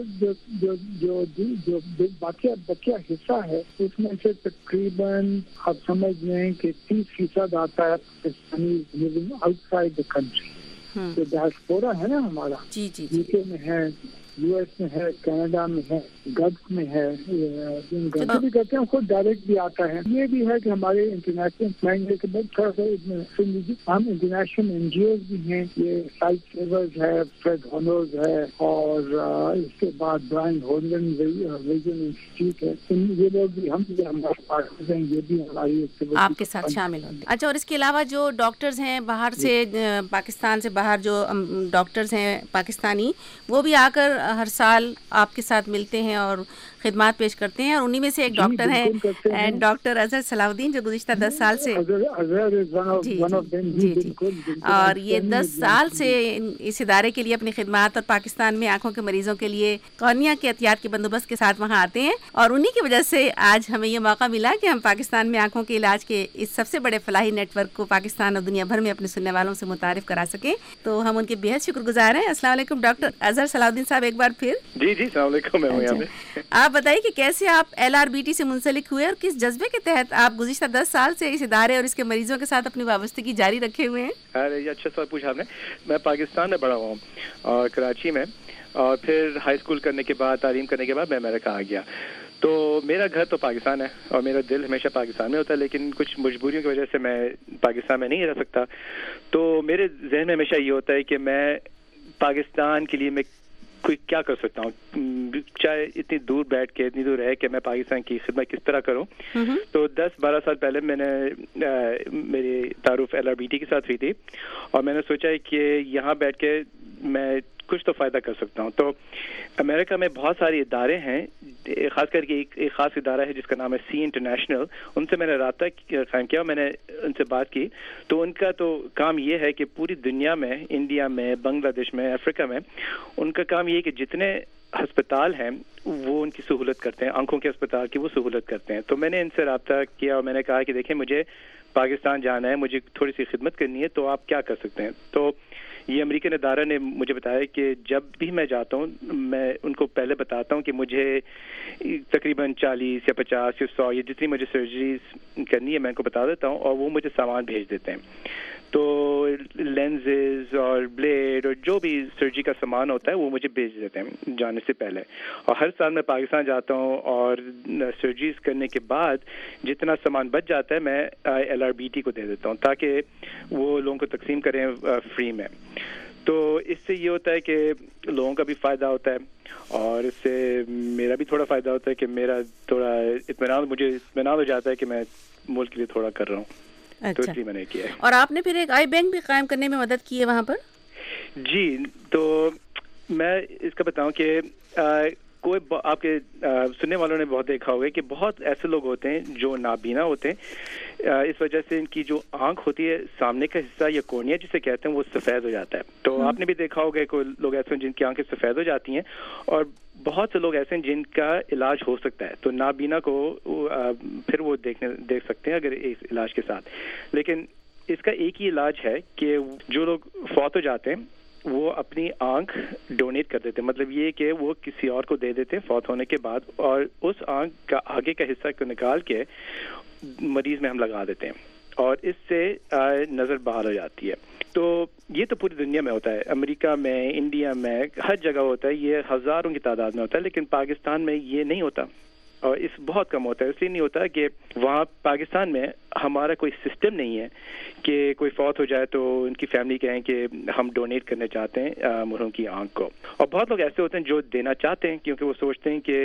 جو بقیہ حصہ ہے اس میں سے تقریباً آپ سمجھ لیں کہ 30% آتا ہے Pakistani living outside the country. جو ڈائسپورا ہے نا ہمارا، UK میں ہے، US میں ہے، کینیڈا میں ہے، گلف میں ہے، بھی کرتے ہیں خود ڈائریکٹ بھی آتا ہے. یہ بھی ہے کہ ہمارے انٹرنیشنل کے بعد تھوڑا سا ہم انٹرنیشنل NGOs بھی ہیں. یہ سائٹ سیورز ہے، فریڈ ہونرز ہے اور اس کے بعد برائن ہولن ویژن انسٹیٹیوٹ ہے. یہ لوگ بھی ہمارے پارٹنرز ہیں، یہ بھی ہماری آپ کے ساتھ شامل ہوتے ہیں. اچھا، اور اس کے علاوہ جو ڈاکٹرز ہیں باہر سے، پاکستان سے باہر جو ڈاکٹرز ہیں پاکستانی، وہ بھی آ کر ہر سال آپ کے ساتھ ملتے ہیں اور خدمات پیش کرتے ہیں، اور انہی میں سے ایک ڈاکٹر ہیں ڈاکٹر اظہر صلاح الدین، جو گزشتہ 10 سال سے اور یہ 10 سال سے اس ادارے کے لیے اپنی خدمات اور پاکستان میں آنکھوں کے مریضوں کے لیے کارنیا کے احتیاط کے بندوبست کے ساتھ وہاں آتے ہیں، اور انہی کی وجہ سے آج ہمیں یہ موقع ملا کہ ہم پاکستان میں آنکھوں کے علاج کے اس سب سے بڑے فلاحی نیٹ ورک کو پاکستان اور دنیا بھر میں اپنے سننے والوں سے متعارف کرا سکیں، تو ہم ان کے بےحد شکر گزار ہیں۔ السلام علیکم ڈاکٹر اظہر صلاح الدین صاحب، ایک بار پھر جی السلام علیکم، میں ہوں یہاں پہ۔ آپ بتائیے کہ کیسے آپ LRBT سے منسلک ہوئے اور کس جذبے کے تحت آپ گزشتہ 10 سال سے اس ادارے اور اس کے مریضوں کے ساتھ اپنی وابستگی جاری رکھے ہوئے ہیں؟ ارے یہ اچھا سوال پوچھا آپ نے۔ میں پاکستان میں بڑا ہوں اور کراچی میں، اور پھر ہائی اسکول کرنے کے بعد، تعلیم کرنے کے بعد میں امریکہ آ گیا، تو میرا گھر تو پاکستان ہے اور میرا دل ہمیشہ پاکستان میں ہوتا ہے، لیکن کچھ مجبوریوں کی وجہ سے میں پاکستان میں نہیں رہ سکتا، تو میرے ذہن میں ہمیشہ یہ ہوتا ہے کہ میں پاکستان کے لیے میں کوئی کیا کر سکتا ہوں، چاہے اتنی دور بیٹھ کے، اتنی دور رہ کے میں پاکستان کی خدمت کس طرح کروں۔ تو 10-12 سال پہلے میں نے میری تعارف LRBT کے ساتھ ہوئی تھی، اور میں نے سوچا کہ یہاں بیٹھ کے میں کچھ تو فائدہ کر سکتا ہوں۔ تو امریکہ میں بہت سارے ادارے ہیں، خاص کر کے ایک خاص ادارہ ہے جس کا نام ہے سی انٹرنیشنل، ان سے میں نے رابطہ قائم کیا، میں نے ان سے بات کی، تو ان کا تو کام یہ ہے کہ پوری دنیا میں، انڈیا میں، بنگلہ دیش میں، افریقہ میں، ان کا کام یہ ہے کہ جتنے ہسپتال ہیں وہ ان کی سہولت کرتے ہیں، آنکھوں کے ہسپتال کی وہ سہولت کرتے ہیں۔ تو میں نے ان سے رابطہ کیا اور میں نے کہا کہ دیکھیں مجھے پاکستان جانا ہے، مجھے تھوڑی سی خدمت کرنی ہے، تو آپ کیا کر سکتے ہیں؟ تو یہ امریکن ادارہ نے مجھے بتایا کہ جب بھی میں جاتا ہوں میں ان کو پہلے بتاتا ہوں کہ مجھے تقریباً 40 یا 50 یا 100 یا جتنی مجھے سرجریز کرنی ہے میں ان کو بتا دیتا ہوں، اور وہ مجھے سامان بھیج دیتے ہیں۔ تو لینزز اور بلیڈ اور جو بھی سرجری کا سامان ہوتا ہے وہ مجھے بھیج دیتے ہیں جانے سے پہلے، اور ہر سال میں پاکستان جاتا ہوں اور سرجریز کرنے کے بعد جتنا سامان بچ جاتا ہے میں LRBT کو دے دیتا ہوں تاکہ وہ لوگوں کو تقسیم کریں فری میں۔ تو اس سے یہ ہوتا ہے کہ لوگوں کا بھی فائدہ ہوتا ہے اور اس سے میرا بھی تھوڑا فائدہ ہوتا ہے کہ میرا تھوڑا مجھے اطمینان ہو جاتا ہے کہ میں ملک کے لیے تھوڑا کر رہا ہوں۔ تو اس لیے میں نے کیا ہے۔ اور آپ نے پھر ایک آئی بینک بھی قائم کرنے میں مدد کی ہے وہاں پر؟ جی، تو میں اس کا بتاؤں کہ کوئی آپ کے سننے والوں نے بہت دیکھا ہوگا کہ بہت ایسے لوگ ہوتے ہیں جو نابینا ہوتے ہیں، اس وجہ سے ان کی جو آنکھ ہوتی ہے سامنے کا حصہ یا کورنیا جسے کہتے ہیں وہ سفید ہو جاتا ہے۔ تو آپ نے بھی دیکھا ہوگا کوئی لوگ ایسے ہیں جن کی آنکھیں سفید ہو جاتی ہیں، اور بہت سے لوگ ایسے ہیں جن کا علاج ہو سکتا ہے، تو نابینا کو پھر وہ دیکھ سکتے ہیں اگر اس علاج کے ساتھ۔ لیکن اس کا ایک ہی علاج ہے کہ جو لوگ فوت ہو جاتے ہیں وہ اپنی آنکھ ڈونیٹ کر دیتے ہیں، مطلب یہ کہ وہ کسی اور کو دے دیتے ہیں فوت ہونے کے بعد، اور اس آنکھ کا آگے کا حصہ کو نکال کے مریض میں ہم لگا دیتے ہیں، اور اس سے نظر بحال ہو جاتی ہے۔ تو یہ تو پوری دنیا میں ہوتا ہے، امریکہ میں، انڈیا میں، ہر جگہ ہوتا ہے، یہ ہزاروں کی تعداد میں ہوتا ہے، لیکن پاکستان میں یہ نہیں ہوتا، اور اس بہت کم ہوتا ہے۔ اس لیے نہیں ہوتا کہ وہاں پاکستان میں ہمارا کوئی سسٹم نہیں ہے کہ کوئی فوت ہو جائے تو ان کی فیملی کہیں کہ ہم ڈونیٹ کرنا چاہتے ہیں مرحوم کی آنکھ کو، اور بہت لوگ ایسے ہوتے ہیں جو دینا چاہتے ہیں کیونکہ وہ سوچتے ہیں کہ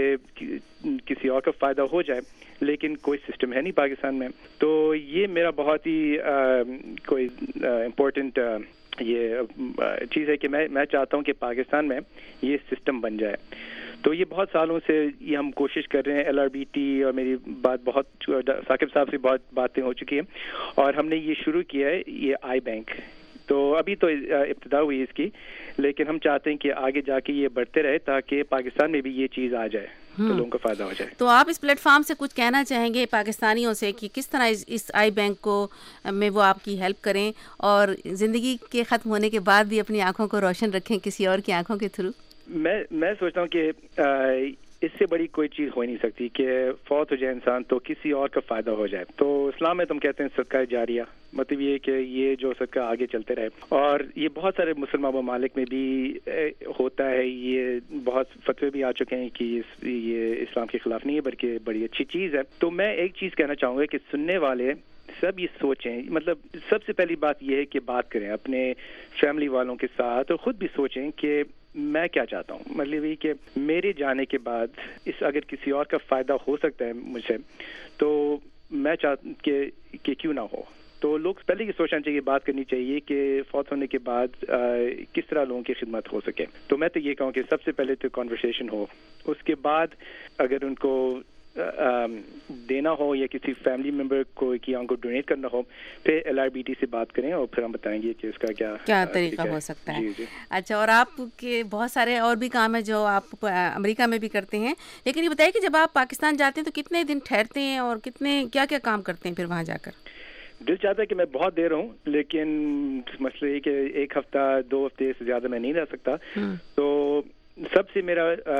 کسی اور کا فائدہ ہو جائے، لیکن کوئی سسٹم ہے نہیں پاکستان میں۔ تو یہ میرا بہت ہی کوئی امپورٹنٹ یہ چیز ہے کہ میں چاہتا ہوں کہ پاکستان میں یہ سسٹم بن جائے۔ تو یہ بہت سالوں سے یہ ہم کوشش کر رہے ہیں، LRBT اور میری بات بہت ثاقب صاحب سے بہت باتیں ہو چکی ہیں، اور ہم نے یہ شروع کیا ہے یہ آئی بینک۔ تو ابھی تو ابتدا ہوئی اس کی، لیکن ہم چاہتے ہیں کہ آگے جا کے یہ بڑھتے رہے تاکہ پاکستان میں بھی یہ چیز آ جائے تو لوگوں کو فائدہ ہو جائے۔ تو آپ اس پلیٹ فارم سے کچھ کہنا چاہیں گے پاکستانیوں سے کہ کس طرح اس آئی بینک کو میں وہ آپ کی ہیلپ کریں اور زندگی کے ختم ہونے کے بعد بھی اپنی آنکھوں کو روشن رکھیں کسی اور کی آنکھوں کے تھرو؟ میں سوچتا ہوں کہ اس سے بڑی کوئی چیز ہو نہیں سکتی کہ فوت ہو جائے انسان تو کسی اور کا فائدہ ہو جائے۔ تو اسلام میں تم کہتے ہیں صدقہ جاریہ، مطلب یہ کہ یہ جو صدقہ آگے چلتے رہے، اور یہ بہت سارے مسلمان ممالک میں بھی ہوتا ہے، یہ بہت فتوے بھی آ چکے ہیں کہ یہ اسلام کے خلاف نہیں ہے بلکہ بڑی اچھی چیز ہے۔ تو میں ایک چیز کہنا چاہوں گا کہ سننے والے سب یہ سوچیں، مطلب سب سے پہلی بات یہ ہے کہ بات کریں اپنے فیملی والوں کے ساتھ، اور خود بھی سوچیں کہ میں کیا چاہتا ہوں، مطلب یہ کہ میرے جانے کے بعد اگر کسی اور کا فائدہ ہو سکتا ہے مجھے تو میں چاہتا کہ کیوں نہ ہو۔ تو لوگ پہلے یہ سوچنا چاہیے, بات کرنی چاہیے کہ فوت ہونے کے بعد کس طرح لوگوں کی خدمت ہو سکے. تو میں تو یہ کہوں کہ سب سے پہلے تو کنورسیشن ہو, اس کے بعد اگر ان کو دینا ہو یا کسی فیملی ممبر کو ان کو ڈونیٹ کرنا ہو, پھر LRBT سے بات کریں اور پھر ہم بتائیں گے کہ اس کا کیا طریقہ ہو سکتا ہے. جی. اچھا, اور آپ کے بہت سارے اور بھی کام ہیں جو آپ امریکہ میں بھی کرتے ہیں, لیکن یہ بتائیے کہ جب آپ پاکستان جاتے ہیں تو کتنے دن ٹھہرتے ہیں اور کیا کام کرتے ہیں پھر وہاں جا کر؟ دل چاہتا ہے کہ میں بہت دیر رہوں, لیکن مسئلہ یہ کہ 1 ہفتہ 2 ہفتے سے زیادہ میں نہیں رہ سکتا. تو سب سے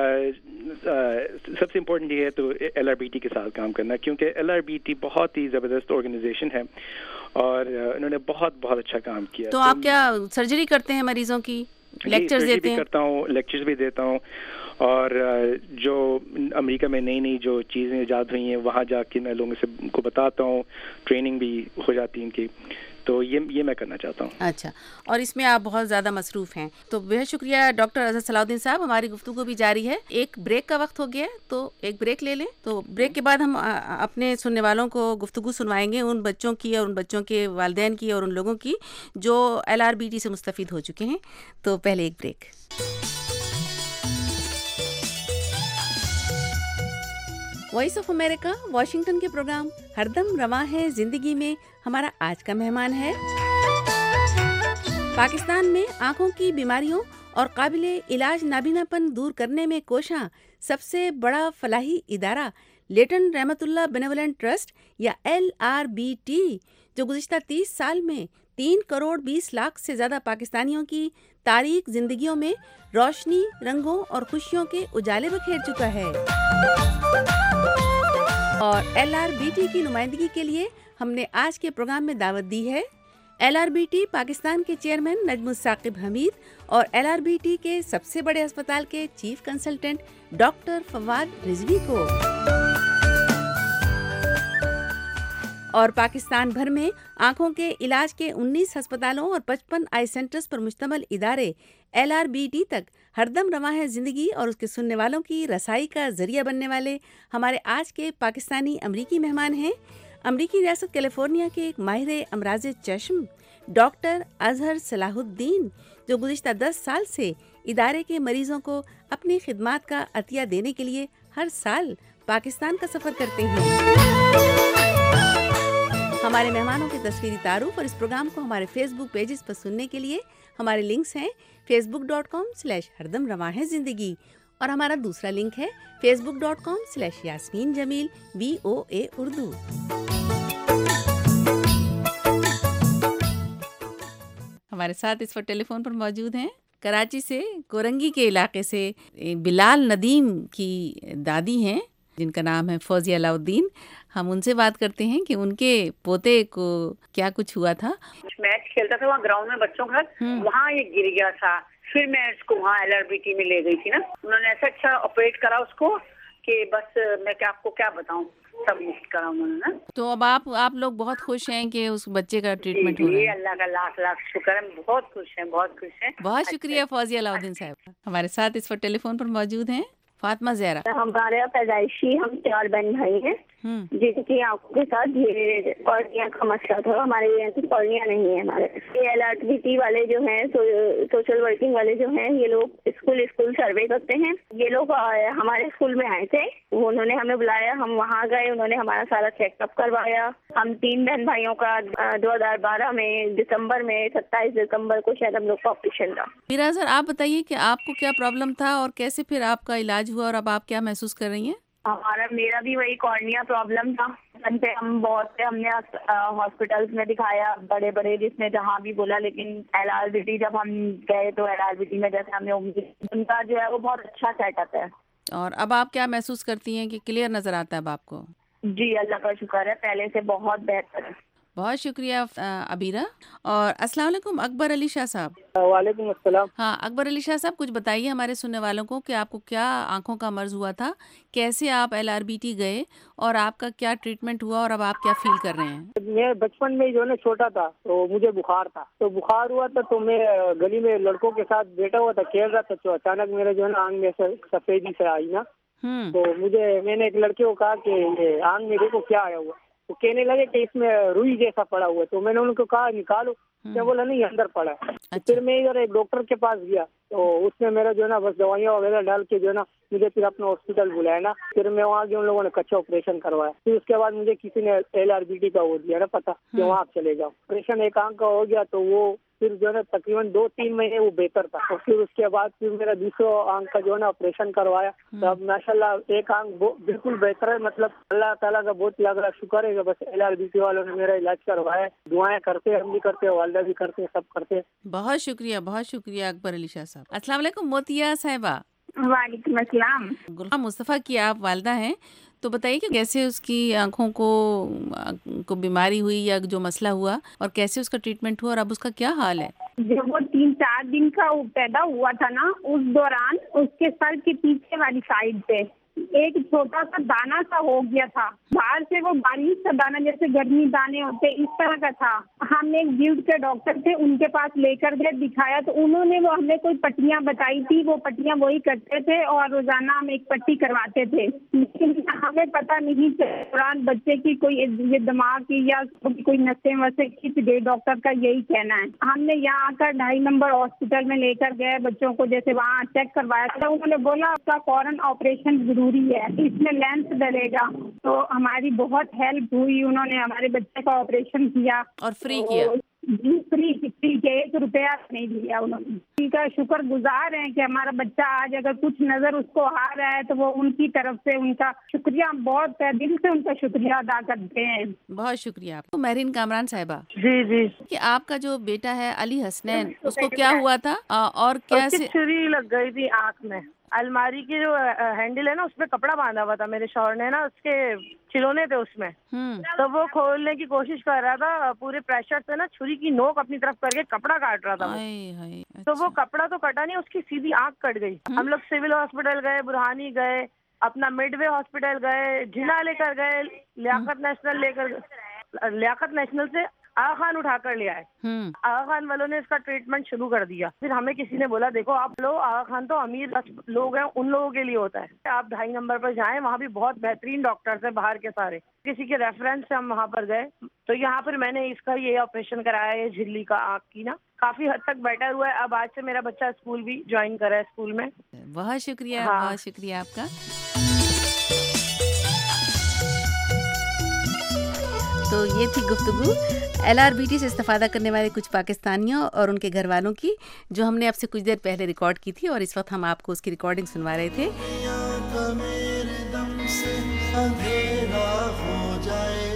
امپورٹنٹ یہ ہے تو LRBT کے ساتھ کام کرنا, کیونکہ LRBT بہت ہی زبردست آرگنائزیشن ہے اور انہوں نے بہت بہت اچھا کام کیا. تو آپ کیا سرجری کرتے ہیں مریضوں کی, لیکچرز دیتے ہیں؟ کرتا ہوں, لیکچرز بھی دیتا ہوں, اور جو امریکہ میں نئی جو چیزیں ایجاد ہوئی ہیں وہاں جا کے میں لوگوں سے کو بتاتا ہوں, ٹریننگ بھی ہو جاتی ہے ان کی. تو یہ میں کرنا چاہتا ہوں. اچھا, اور اس میں آپ بہت زیادہ مصروف ہیں. تو بہت شکریہ ڈاکٹر اظہر صلاح الدین صاحب. ہماری گفتگو بھی جاری ہے, ایک بریک کا وقت ہو گیا ہے تو ایک بریک لے لیں. تو بریک کے بعد ہم اپنے سننے والوں کو گفتگو سنوائیں گے ان بچوں کی اور ان بچوں کے والدین کی اور ان لوگوں کی جو LRBT سے مستفید ہو چکے ہیں. تو پہلے ایک break. Voice of America Washington کے پروگرام ہر دم رواں ہے زندگی میں ہمارا آج کا مہمان ہے پاکستان میں آنکھوں کی بیماریوں اور قابل علاج نابینا پن دور کرنے میں کوشاں سب سے بڑا فلاحی ادارہ Layton Rahmat Ullah Benevolent Trust یا LRBT, جو گزشتہ 30 سال میں 3 کروڑ 20 لاکھ سے زیادہ پاکستانیوں کی تاریک زندگیوں میں روشنی, رنگوں اور خوشیوں کے اجالے بکھیر چکا ہے. اور LRBT کی نمائندگی کے لیے ہم نے آج کے پروگرام میں دعوت دی ہے LRBT پاکستان کے چیئرمین نجم الثاقب حمید اور LRBT کے سب سے بڑے ہسپتال کے chief consultant doctor Fawad Rizvi کو. اور پاکستان بھر میں آنکھوں کے علاج کے 19 ہسپتالوں اور 55 آئی سینٹرز پر مشتمل ادارے LRBT تک ہر دم رواں ہے زندگی اور اس کے سننے والوں کی رسائی کا ذریعہ بننے والے ہمارے آج کے پاکستانی امریکی مہمان ہیں امریکی ریاست کیلیفورنیا کے ایک ماہر امراض چشم ڈاکٹر اظہر صلاح الدین, جو گزشتہ 10 سال سے ادارے کے مریضوں کو اپنی خدمات کا عطیہ دینے کے لیے ہر سال پاکستان کا سفر کرتے ہیں. ہمارے مہمانوں کے تصویری تعارف اور اس پروگرام کو ہمارے فیس بک پیجز پر سننے کے لیے ہمارے لنکس ہیں facebook.com/ہردم رواں ہے زندگی اور ہمارا دوسرا لنک ہے facebook.com/یاسمین جمیل VOA اردو. ہمارے ساتھ اس وقت ٹیلی فون پر موجود ہیں کراچی سے کورنگی کے علاقے سے بلال ندیم کی دادی ہیں جن کا نام ہے فوزیہ علاء الدین. ہم ان سے بات کرتے ہیں کہ ان کے پوتے کو کیا کچھ ہوا تھا. میچ کھیلتا تھا وہاں گراؤنڈ میں بچوں کا, وہاں یہ گر گیا تھا. پھر میں اس کو وہاں LRBT میں لے گئی تھی نا, انہوں نے ایسا اچھا آپریٹ کرا اس کو کہ بس میں آپ کو کیا بتاؤں, سب مفت کرا انہوں نے نا. تو اب آپ لوگ بہت خوش ہیں کہ اس بچے کا ٹریٹمنٹ ہو رہا ہے. اللہ کا لاکھ لاکھ شکر ہے, بہت خوش ہیں, بہت خوش ہیں. بہت شکریہ فوزیہ علاء الدین صاحب. ہمارے ساتھ اس وقت ٹیلی فون پر موجود ہیں فاطمہ زہرا. ہمارے پیدائشی ہم 4 بہن بھائی ہیں جن کی آنکھوں کے ساتھ کارنیا کا مسئلہ تھا. ہمارے یہاں کارنیا نہیں ہے. ہمارے LRBT والے جو ہیں سوشل ورکنگ والے جو ہیں یہ لوگ اسکول سروے کرتے ہیں. یہ لوگ ہمارے اسکول میں آئے تھے, انہوں نے ہمیں بلایا, ہم وہاں گئے, انہوں نے ہمارا سارا چیک اپ کروایا. ہم 3 بہن بھائیوں کا 2012 میں دسمبر میں 27 دسمبر کو شاید ہم لوگ کا آپریشن تھا. میرا سر آپ بتائیے کہ آپ کو کیا پرابلم تھا اور کیسے پھر آپ کا علاج ہوا اور اب آپ کیا محسوس کر رہی ہیں؟ میرا بھی وہی کارنیا پرابلم تھا. ہم نے ہاسپٹلس میں دکھایا بڑے بڑے جس نے جہاں بھی بولا, لیکن LRBT جب ہم گئے تو LRBT میں جیسے ہم نے ان کا جو ہے وہ بہت اچھا سیٹ اپ ہے. اور اب آپ کیا محسوس کرتی ہیں کہ کلیئر نظر آتا ہے اب آپ کو؟ جی اللہ کا شکر ہے, پہلے سے بہت بہتر ہے. بہت شکریہ عبیرہ. اور السلام علیکم اکبر علی شاہ صاحب. وعلیکم السلام. ہاں اکبر علی شاہ صاحب, کچھ بتائیے ہمارے سننے والوں کو کہ آپ کو کیا آنکھوں کا مرض ہوا تھا, کیسے آپ LRBT گئے اور آپ کا کیا ٹریٹمنٹ ہوا اور اب آپ کیا فیل کر رہے ہیں؟ میں بچپن میں جو ہے نا چھوٹا تھا تو مجھے بخار تھا, تو بخار ہوا تھا تو میں گلی میں لڑکوں کے ساتھ بیٹھا ہوا تھا, کھیل رہا تھا, تو اچانک میرے جو ہے نا آنکھ میں سفیدی سے آئی نا, تو میں نے ایک لڑکے کو کہا کہ آنکھ میں دیکھو کیا آیا ہوا. वो कहने लगे कि इसमें रुई जैसा पड़ा हुआ है, तो मैंने उनको कहा निकालो, क्या बोला नहीं अंदर पड़ा है। फिर मैं इधर एक डॉक्टर के पास गया, तो उसने मेरा जो है ना बस दवाइयाँ वगैरह डाल के जो है ना मुझे फिर अपना हॉस्पिटल बुलाया ना, फिर मैं वहाँ गया, उन लोगों ने कच्चा ऑपरेशन करवाया। फिर उसके बाद मुझे किसी ने LRBT का वो दिया ना पता कि वहाँ आप चले जाओ। ऑपरेशन एक आंख का हो गया, तो वो फिर जो है ना तकरीबन 2-3 महीने वो बेहतर था। और फिर उसके बाद फिर मेरा दूसरा आंख का जो है ना ऑपरेशन करवाया, तो अब माशाल्लाह एक आंख बिल्कुल बेहतर है। मतलब अल्लाह ताला का बहुत लगा शुक्र है कि बस LRBT वालों ने मेरा इलाज करवाया। दुआएं करते हैं, हम भी करते हैं, वालदा भी करते हैं, सब करते हैं। बहुत शुक्रिया अकबर अली शाह साहब। अस्सलाम वालेकुम मोतिया साहिबा। वालेकुम अस्सलाम। गुलाम मुस्तफ़ा की आप वालदा हैं, तो बताइए कि कैसे उसकी आँखों को बीमारी हुई या जो मसला हुआ और कैसे उसका ट्रीटमेंट हुआ और अब उसका क्या हाल है? जब वो 3-4 दिन का वो पैदा हुआ था ना, उस दौरान उसके सर के पीछे वाली साइड पे एक छोटा सा दाना सा हो गया था। बाहर से वो बारीक सा दाना, जैसे गर्मी दाने होते इस तरह का था। हमने एक जीव के डॉक्टर थे, उनके पास लेकर गए, दिखाया, तो उन्होंने वो हमें कोई पट्टियां बताई थी, वो पट्टियां वही करते थे और रोजाना हम एक पट्टी करवाते थे। लेकिन हमें पता नहीं दौरान बच्चे की कोई ये दिमाग की या कोई नसें वसें खिंच गई, डॉक्टर का यही कहना है। हमने यहाँ आकर 2.5 नंबर हॉस्पिटल में लेकर गए बच्चों को, जैसे वहाँ चेक करवाया था। उन्होंने बोला आपका फौरन ऑपरेशन जरूरी है, इसमें लेंस डलेगा। तो हमारी बहुत हेल्प हुई, उन्होंने हमारे बच्चे का ऑपरेशन किया और फ्री किया जी, फ्री के 1 रुपया नहीं लिया उन्होंने। उनका शुक्र गुजार हैं कि हमारा बच्चा आज अगर कुछ नजर उसको आ रहा है तो वो उनकी तरफ से उनका शुक्रिया, बहुत दिल से उनका शुक्रिया अदा करते हैं। बहुत शुक्रिया आपको। महरीन कामरान साहिबा। जी कि आपका जो बेटा है अली हसनैन, उसको क्या हुआ था और क्या छुरी लग गई थी आँख में। अलमारी की जो हैंडल है ना, उसमें कपड़ा बांधा हुआ था, मेरे शौहर ने ना उसके खिलौने थे उसमें, तो वो खोलने की कोशिश कर रहा था, पूरे प्रेशर से ना छुरी की नोक अपनी तरफ करके कपड़ा काट रहा था वो। तो वो कपड़ा तो कटा नहीं, उसकी सीधी आंख कट गई। हम लोग सिविल हॉस्पिटल गए, बुरहानी गए, अपना मिडवे हॉस्पिटल गए, जिला लेकर गए, लियाकत नेशनल से आगा खान उठा कर ले आए। आगा खान वालों ने इसका ट्रीटमेंट शुरू कर दिया। फिर हमें किसी ने बोला देखो आप लोग, आगा खान तो अमीर लोग हैं, उन लोगों के लिए होता है, आप 2.5 नंबर पर जाएं, वहाँ भी बहुत बेहतरीन डॉक्टर्स हैं बाहर के सारे। किसी के रेफरेंस से हम वहाँ पर गए, तो यहाँ पर मैंने इसका ये ऑपरेशन कराया है झिल्ली का आँख की ना, काफी हद तक बेटर हुआ है। अब आज से मेरा बच्चा स्कूल भी ज्वाइन करा है, स्कूल में। बहुत शुक्रिया। बहुत शुक्रिया आपका। तो ये थी गुफ्तगू LRBT से इस्तेफादा करने वाले कुछ पाकिस्तानियों और उनके घर वालों की, जो हमने आपसे कुछ देर पहले रिकॉर्ड की थी और इस वक्त हम आपको उसकी रिकॉर्डिंग सुनवा रहे थे। मेरे दम से अंधेरा हो जाए,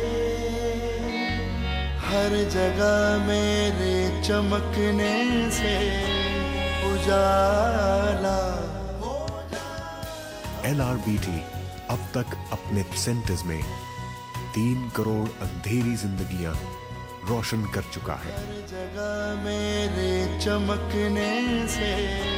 हर जगह मेरे चमकने से उजाला हो जाए। LRBT अब तक अपने सेंटर्स में 3 करोड़ अंधेरी जिंदगियां रोशन कर चुका है। हर जगह मेरे चमकने से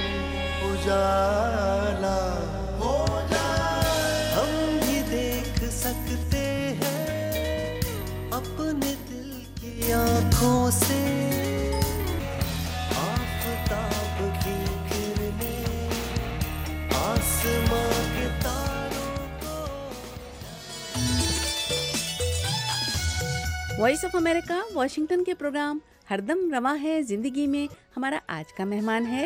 उजाला हो जाए। हम भी देख सकते हैं अपने दिल की आँखों से आफताब की किरणें, आसमां के वॉइस ऑफ अमेरिका वॉशिंगटन के प्रोग्राम हरदम रवां है जिंदगी में हमारा आज का मेहमान है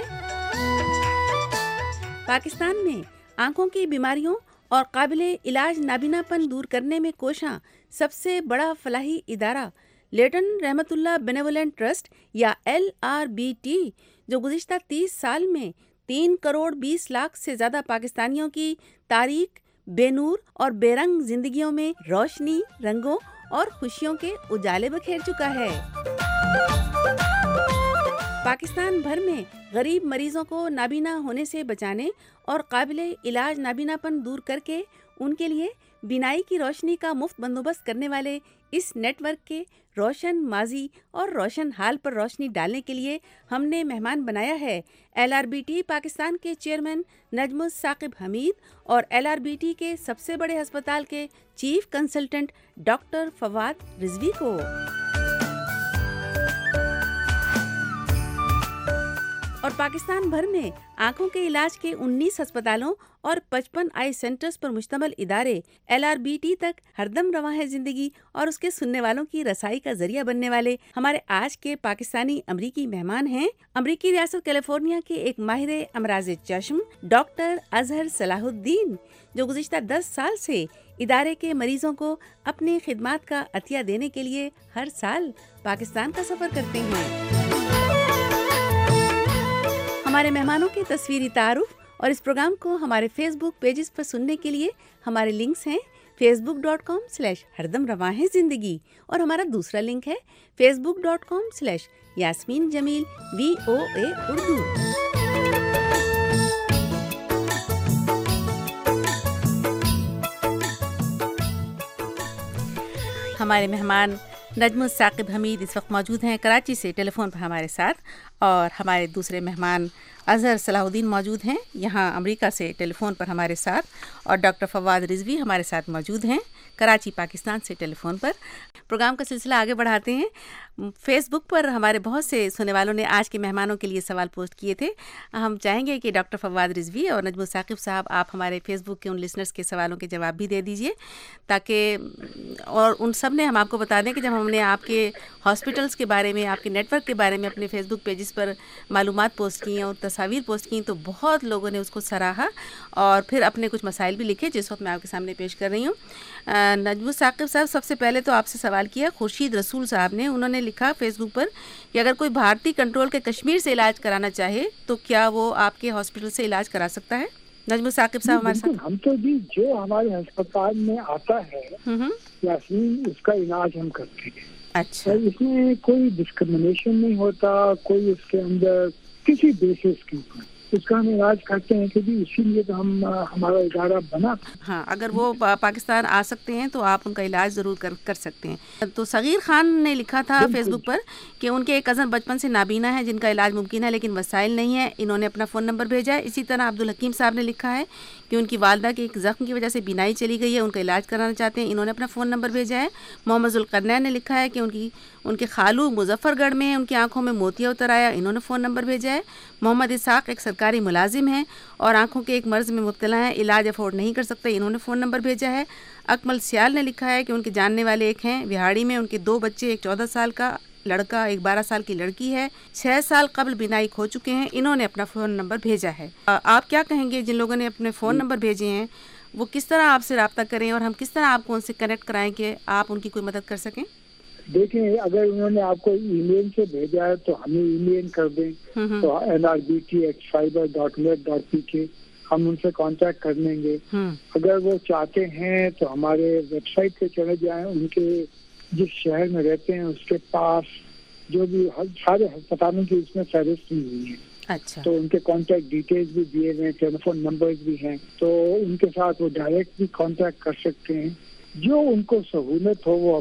पाकिस्तान में आंखों की बीमारियों और काबिले इलाज नाबीनापन दूर करने में कोशां सबसे बड़ा फलाही इदारा लेटन रहमतुल्लाह बेनेवोलेंट ट्रस्ट या LRBT, जो गुज़िश्ता 30 साल में 3 करोड़ 20 लाख से ज़्यादा पाकिस्तानियों की तारीक, बेनूर और बेरंग जिंदगियों में रोशनी, रंगों और खुशियों के उजाले बखेर चुका है। पाकिस्तान भर में गरीब मरीजों को नाबीना होने से बचाने और काबिले इलाज नाबीनापन दूर करके उनके लिए बीनाई की रोशनी का मुफ्त बंदोबस्त करने वाले इस नेटवर्क के रोशन माजी और रोशन हाल पर रोशनी डालने के लिए हमने मेहमान बनाया है LRBT पाकिस्तान के चेयरमैन नजमुस साकिब हमीद और LRBT के सबसे बड़े अस्पताल के chief consultant doctor Fawad Rizvi को। और पाकिस्तान भर में आंखों के इलाज के 19 अस्पतालों और 55 आई सेंटर्स पर मुश्तमिल इदारे LRBT तक हरदम रवां है जिंदगी और उसके सुनने वालों की रसाई का जरिया बनने वाले हमारे आज के पाकिस्तानी अमरीकी मेहमान हैं अमरीकी रियासत कैलिफोर्निया के एक माहिर अमराज चश्म डॉक्टर अजहर सलाहुद्दीन, जो गुज़िश्ता 10 साल से इदारे के मरीजों को अपनी खिदमात का अतिया देने के लिए हर साल पाकिस्तान का सफ़र करते हैं। हमारे मेहमानों के तस्वीरी तारुफ और इस प्रोग्राम को हमारे फेसबुक पेजेस पर सुनने के लिए हमारे लिंक्स हैं facebook.com/हरदम रवां है ज़िंदगी और हमारा दूसरा लिंक है facebook.com/यास्मीन जमील VOA उर्दू। हमारे मेहमान नजमुल साकिब हमीद इस वक्त मौजूद हैं कराची से टेलीफोन पर हमारे साथ, और हमारे दूसरे मेहमान अजहर सलाहुद्दीन मौजूद हैं यहाँ अमेरिका से टेलीफोन पर हमारे साथ, और डॉक्टर फवाद रिजवी हमारे साथ मौजूद हैं कराची पाकिस्तान से टेलीफोन पर। प्रोग्राम का सिलसिला आगे बढ़ाते हैं। फेसबुक पर हमारे बहुत से सुनने वालों ने आज के मेहमानों के लिए सवाल पोस्ट किए थे। हम चाहेंगे कि डॉक्टर फवाद रिजवी और नजमुल साकिब साहब आप हमारे फेसबुक के उन लिसनर्स के सवालों के जवाब भी दे दीजिए, ताकि और उन सब ने हम आपको बता दें कि जब हमने आपके हॉस्पिटल्स के बारे में, आपके नेटवर्क के बारे में अपने फेसबुक पेजेस पर मालूमात पोस्ट की और तस्वीर पोस्ट की, तो बहुत लोगों ने उसको सराहा और फिर अपने कुछ मसाइल भी लिखे जिस वक्त मैं आपके सामने पेश कर रही हूँ। नजमुल साकिब साहब, सबसे पहले तो आपसे सवाल किया खुर्शीद रसूल साहब ने, उन्होंने लिखा फेसबुक पर कि अगर कोई भारतीय कंट्रोल के कश्मीर से इलाज कराना चाहे तो क्या वो आपके हॉस्पिटल से इलाज करा सकता है? नजमुल साकिब साहब हमारे साथ। हम तो जी जो हमारे अस्पताल में आता है यास्मीन, उसका इलाज हम करते हैं। अच्छा। इसमें कोई डिस्क्रिमिनेशन नहीं होता, कोई उसके अंदर किसी बेसिस के ऊपर उसका हम इलाज करते हैं, क्योंकि इसीलिए तो हम हमारा इदारा बना। हाँ, अगर वो पाकिस्तान आ सकते हैं तो आप उनका इलाज ज़रूर कर सकते हैं। तो सगीर खान ने लिखा था फेसबुक पर कि उनके एक कज़न बचपन से नाबीना है जिनका इलाज मुमकिन है लेकिन वसाइल नहीं है, इन्होंने अपना फ़ोन नंबर भेजा है। इसी तरह अब्दुल हकीम साहब ने लिखा है कि उनकी वालदा के एक ज़ख्म की वजह से बीनाई चली गई है, उनका इलाज कराना चाहते हैं, इन्होंने अपना फ़ोन नंबर भेजा है। मोहम्मद ज़ुल्करनैन ने लिखा है कि उनके खालू मुजफ्फरगढ़ में उनकी आंखों में मोतिया उतर आया, इन्होंने फ़ोन नंबर भेजा है। मोहम्मद इसाक एक सरकारी मुलाजिम हैं और आंखों के एक मर्ज़ में मुब्तला हैं, इलाज अफोर्ड नहीं कर सकते, इन्होंने फ़ोन नंबर भेजा है। अकमल सियाल ने लिखा है कि उनके जानने वाले एक हैं विहाड़ी में, उनके 2 बच्चे, एक 14 साल का लड़का, एक 12 साल की लड़की है, 6 साल कबल बिनाई खो चुके हैं, इन्होंने अपना फ़ोन नंबर भेजा है। आप क्या कहेंगे जिन लोगों ने अपने फ़ोन नंबर भेजे हैं वो किस तरह आपसे रब्ता करें और हम किस तरह आपको उनसे कनेक्ट कराएं कि आप उनकी कोई मदद कर सकें? देखिए, अगर उन्होंने आपको ईमेल से भेजा है तो हमें ईमेल कर दें, तो lrbt@fiber.net.pk हम उनसे कांटेक्ट कर लेंगे। अगर वो चाहते हैं तो हमारे वेबसाइट पे चले जाएं, उनके जिस शहर में रहते हैं उसके पास जो भी सारे अस्पतालों की उसमें फहरिस्त दी हुई है। अच्छा। तो उनके कांटेक्ट डिटेल्स भी दिए गए, टेलीफोन नंबर्स भी हैं, तो उनके साथ वो डायरेक्ट भी कांटेक्ट कर सकते हैं। जो उनको सहूलत हो वो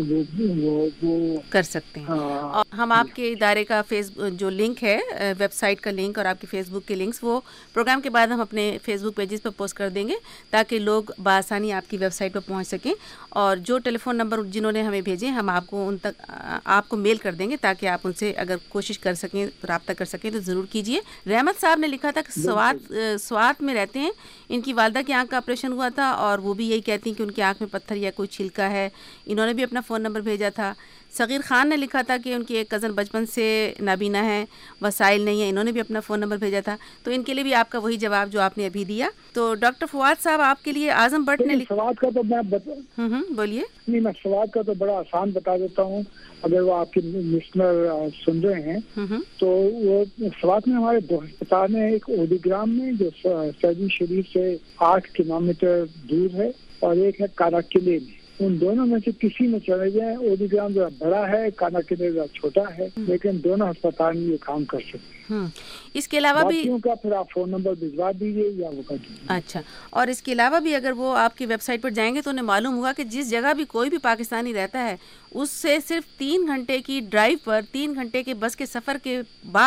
कर सकते हैं। और हम आपके इदारे का जो लिंक है, वेबसाइट का लिंक और आपके फेसबुक के लिंक्स, वो प्रोग्राम के बाद हम अपने फेसबुक पेजेस पर पोस्ट कर देंगे ताकि लोग बआसानी आपकी वेबसाइट पर पहुंच सकें। और जो टेलीफोन नंबर जिन्होंने हमें भेजे हम आपको उन तक आपको मेल कर देंगे ताकि आप उनसे अगर कोशिश कर सकें तो रब्ता कर सकें तो ज़रूर कीजिए। रहमत साहब ने लिखा था कि स्वात में रहते हैं, इनकी वालदा की आँख का ऑपरेशन हुआ था और वो भी यही कहती हैं कि उनकी आँख में पत्थर या कोई छिलका है, इन्होंने भी अपना फ़ोन नंबर भेजा था। सगीर खान ने लिखा था कि उनकी एक कज़न बचपन से नाबीना है, वसाइल नहीं है, इन्होंने भी अपना फ़ोन नंबर भेजा था। तो इनके लिए भी आपका वही जवाब जो आपने अभी दिया। तो डॉक्टर फवाद साहब, आपके लिए आजम भट्ट ने सवाल का तो मैं बोलिए। नहीं, मैं सवाल का तो बड़ा आसान बता देता हूँ, अगर वो आपके लिसनर सुन रहे हैं तो वो सवाल में हमारे 2 अस्पताल हैं, एक ओडीग्राम में जो सऊदी शरीफ से 8 किलोमीटर दूर है और एक है काराकिले में। उन दोनों में से किसी में चले जाएं। ओडीग्राम जो बड़ा है, काराकिले जो छोटा है, लेकिन दोनों अस्पताल में ये काम कर सकते हैं। इसके अलावा भी का फिर आप फ़ोन नंबर भिजवा दीजिए या वो कर दीजिए। अच्छा, और इसके अलावा भी अगर वो आपकी वेबसाइट पर जाएंगे तो उन्हें मालूम होगा कि जिस जगह भी कोई भी पाकिस्तानी रहता है उससे सिर्फ 3 घंटे की ड्राइव पर, 3 घंटे के बस के सफ़र के बाद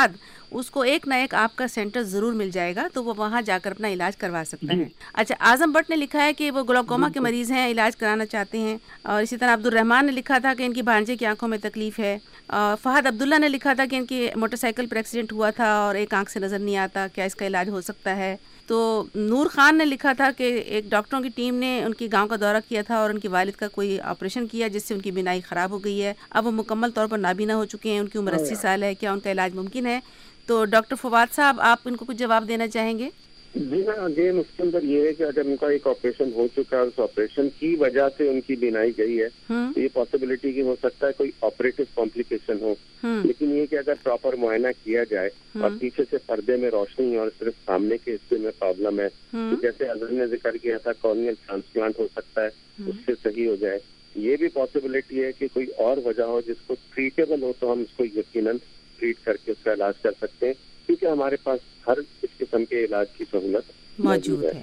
اس کو ایک نہ ایک آپ کا سینٹر ضرور مل جائے گا, تو وہ وہاں جا کر اپنا علاج کروا سکتا ہے. اچھا, اعظم بٹ نے لکھا ہے کہ وہ گلاکوما کے مریض ہیں, علاج کرانا چاہتے ہیں. اور اسی طرح عبدالرحمان نے لکھا تھا کہ ان کی بھانجے کی آنکھوں میں تکلیف ہے. فہد عبداللہ نے لکھا تھا کہ ان کی موٹر سائیکل پر ایکسیڈنٹ ہوا تھا اور ایک آنکھ سے نظر نہیں آتا, کیا اس کا علاج ہو سکتا ہے. تو نور خان نے لکھا تھا کہ ایک ڈاکٹروں کی ٹیم نے ان کی گاؤں کا دورہ کیا تھا اور ان کی والد کا کوئی آپریشن کیا جس سے ان کی بینائی خراب ہو گئی ہے, اب وہ مکمل طور پر نابینا ہو چکے ہیں, ان کی عمر 80 سال ہے, کیا ان کا علاج ممکن ہے؟ تو ڈاکٹر فواد صاحب, آپ ان کو کچھ جواب دینا چاہیں گے؟ جی ہاں, اگین اس کے اندر یہ ہے کہ اگر ان کا ایک آپریشن ہو چکا ہے اور اس آپریشن کی وجہ سے ان کی بینائی گئی ہے, تو یہ پاسبلٹی کی ہو سکتا ہے کوئی آپریٹو کمپلیکیشن ہو. لیکن یہ کہ اگر پراپر معائنہ کیا جائے اور پیچھے سے پردے میں روشنی اور صرف سامنے کے حصے میں پرابلم ہے, تو جیسے اظہر نے ذکر کیا تھا کارنیل ٹرانسپلانٹ ہو سکتا ہے, اس سے صحیح ہو جائے. یہ بھی پاسبلٹی ہے کہ کوئی اور وجہ ہو جس کو ٹریٹیبل ہو, تو ہم اس کو یقیناً ٹریٹ کر کے اس کا علاج کر سکتے ہیں, کیونکہ ہمارے پاس ہر اس قسم کے علاج کی سہولت موجود ہے.